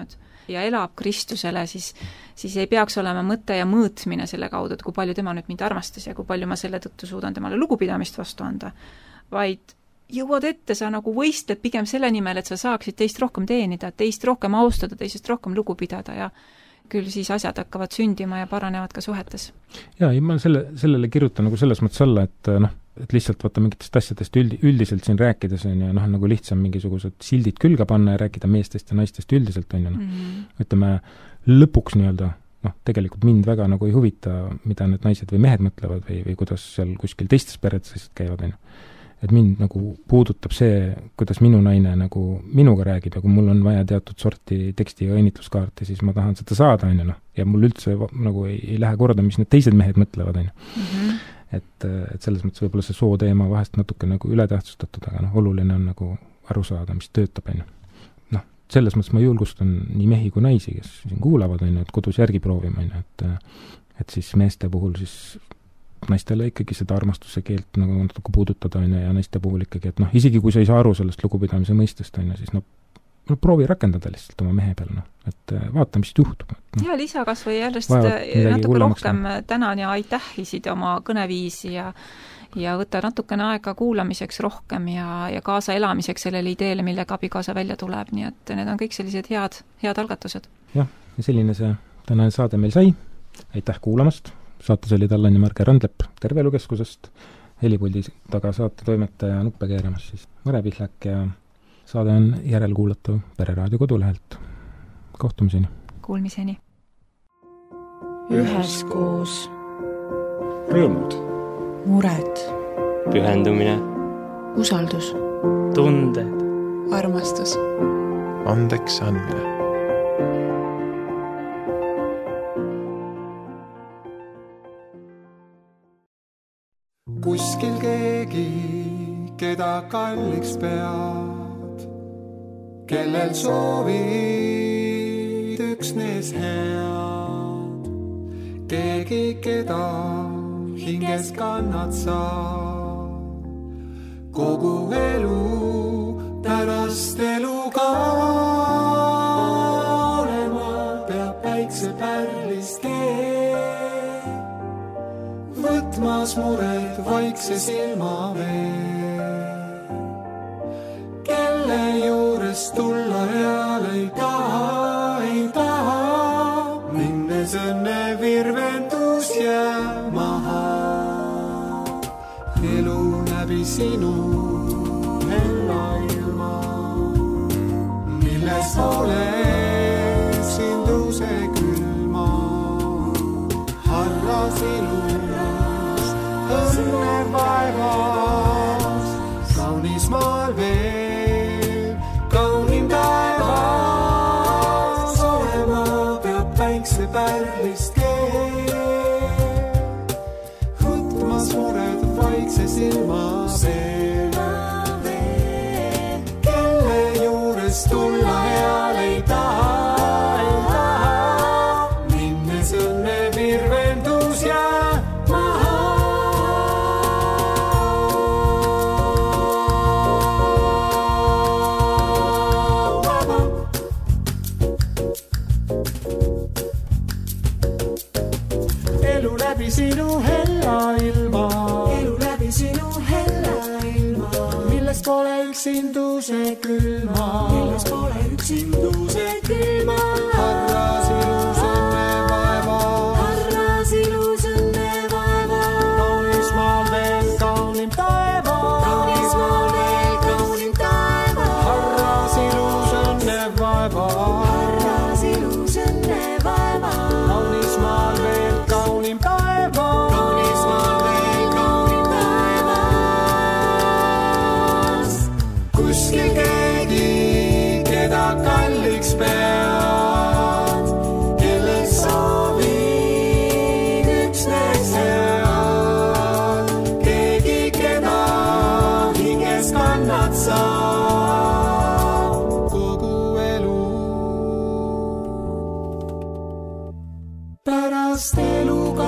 ja elab Kristusele, siis, siis ei peaks olema mõte ja mõõtmine selle kaudu, et kui palju tema nüüd mind armastas ja kui palju ma selle tõttu suudan temale lugupidamist vastu anda, vaid jõuad ette, sa nagu võistled pigem selle nimel, et sa saaksid teist rohkem teenida, teist rohkem austada, teisest rohkem lugu pidada ja küll siis asjad hakkavad sündima ja paranevad ka suhetes. Jaa, ma selle, sellele kirjutan nagu selles mõttes alla, et noh, et lihtsalt vaata mingitest asjadest üldi, üldiselt siin rääkides on ja noh, nagu lihtsam mingisugused sildid külge panna ja rääkida meestest ja naistest üldiselt on ju, noh. Mm -hmm. ütleme, lõpuks nii-öelda, noh, tegelikult mind väga nagu ei huvita, mida need naised või mehed mõtlevad või, või kuidas seal kuskil teistes peredes asjad käivad, on ju. Et mind nagu puudutab see, kuidas minu naine nagu minuga räägib ja kui mul on vaja teatud sorti tekstiga õnnitluskaarti, siis ma tahan seda saada, on ju, noh. Ja mul üldse nagu ei, ei lähe korda, mis need teised mehed mõtlevad, on ju. Mm -hmm. Et, et selles mõttes võib-olla see soo teema vahest natuke nagu ületähtsustatud, aga noh, oluline on nagu aru saada, mis töötab, on ju. Noh, selles mõttes ma julgustan nii mehi kui naisi, kes siin kuulavad, on ju, et kodus järgi proovima, on ju, et et siis meeste puhul siis naistele ikkagi seda armastuse keelt nagu natuke puudutada, on ju, ja naiste puhul ikkagi, et noh, isegi kui sa ei saa aru sellest lugupidamise mõistest, on ju, siis noh, no proovi rakendada lihtsalt oma mehe peal, noh, et vaata, mis juhtub. No. Ja lisa kas või järjest natuke rohkem tänan ja aitähisid oma kõneviisi ja ja võtta natukene aega kuulamiseks rohkem ja, ja kaasa elamiseks sellele ideele, millega abikaasa välja tuleb, nii et need on kõik sellised head, head algatused. Jah, ja selline see tänane saade meil sai. Aitäh kuulamast! Saates oli Tallan ja Marge Randlepp Terveelukeskusest, helipuldi taga saate toimetaja nuppe keeramas siis Mare Pihlak ja saade on järelkuulatav Pereraadio kodulehelt. Kohtumiseni. Kuulmiseni. Üheskoos. Rõõmud. Mured. Pühendumine. Usaldus. Tunded. Armastus. Andeks andmine. Kuskil keegi, keda kalliks pead, kellel soovid üksnes head, keegi, keda hinges kannad sa, kogu elu pärast elu kaolema peab päikse pärlist keel, võtmas mured vaikse silma veel, kelle juures tulla real ei taha, ei taha, minnes õnne virvendus jää maha. Elu läbi sinu hella ilma, milles ole sinduse külma, harra sinus õnne vaevas, kaunis maal veel, kaunim taevas, olema peab päikse pärlist keel, võtmas mured vaikse silma veel, kelle juures tulla heal ei taha, ei taha, minnes õnne virvendus jää maha. Elu läbi sinu hella ilma, elu läbi sinu hella ilma, milles pole üksinduse külma, milles pole üksinduse külma, harra sinus õnne vaeva, harra sinus õnne vaeva, kaunis maal veel kaunim taeva, kaunis maal veel kaunim taeva, harra sinus õnne vaeva, harra sinus õnne vaeva, kaunis maal veel kaunim taeva, kaunis maal veel kaunim taevas, kuskil keegi, keda kalliks pead, kellel soovid üksnes head, keegi, keda hinges kannad sa kogu elu pärast eluga,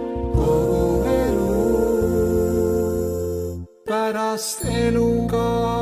kogu elu pärast eluga.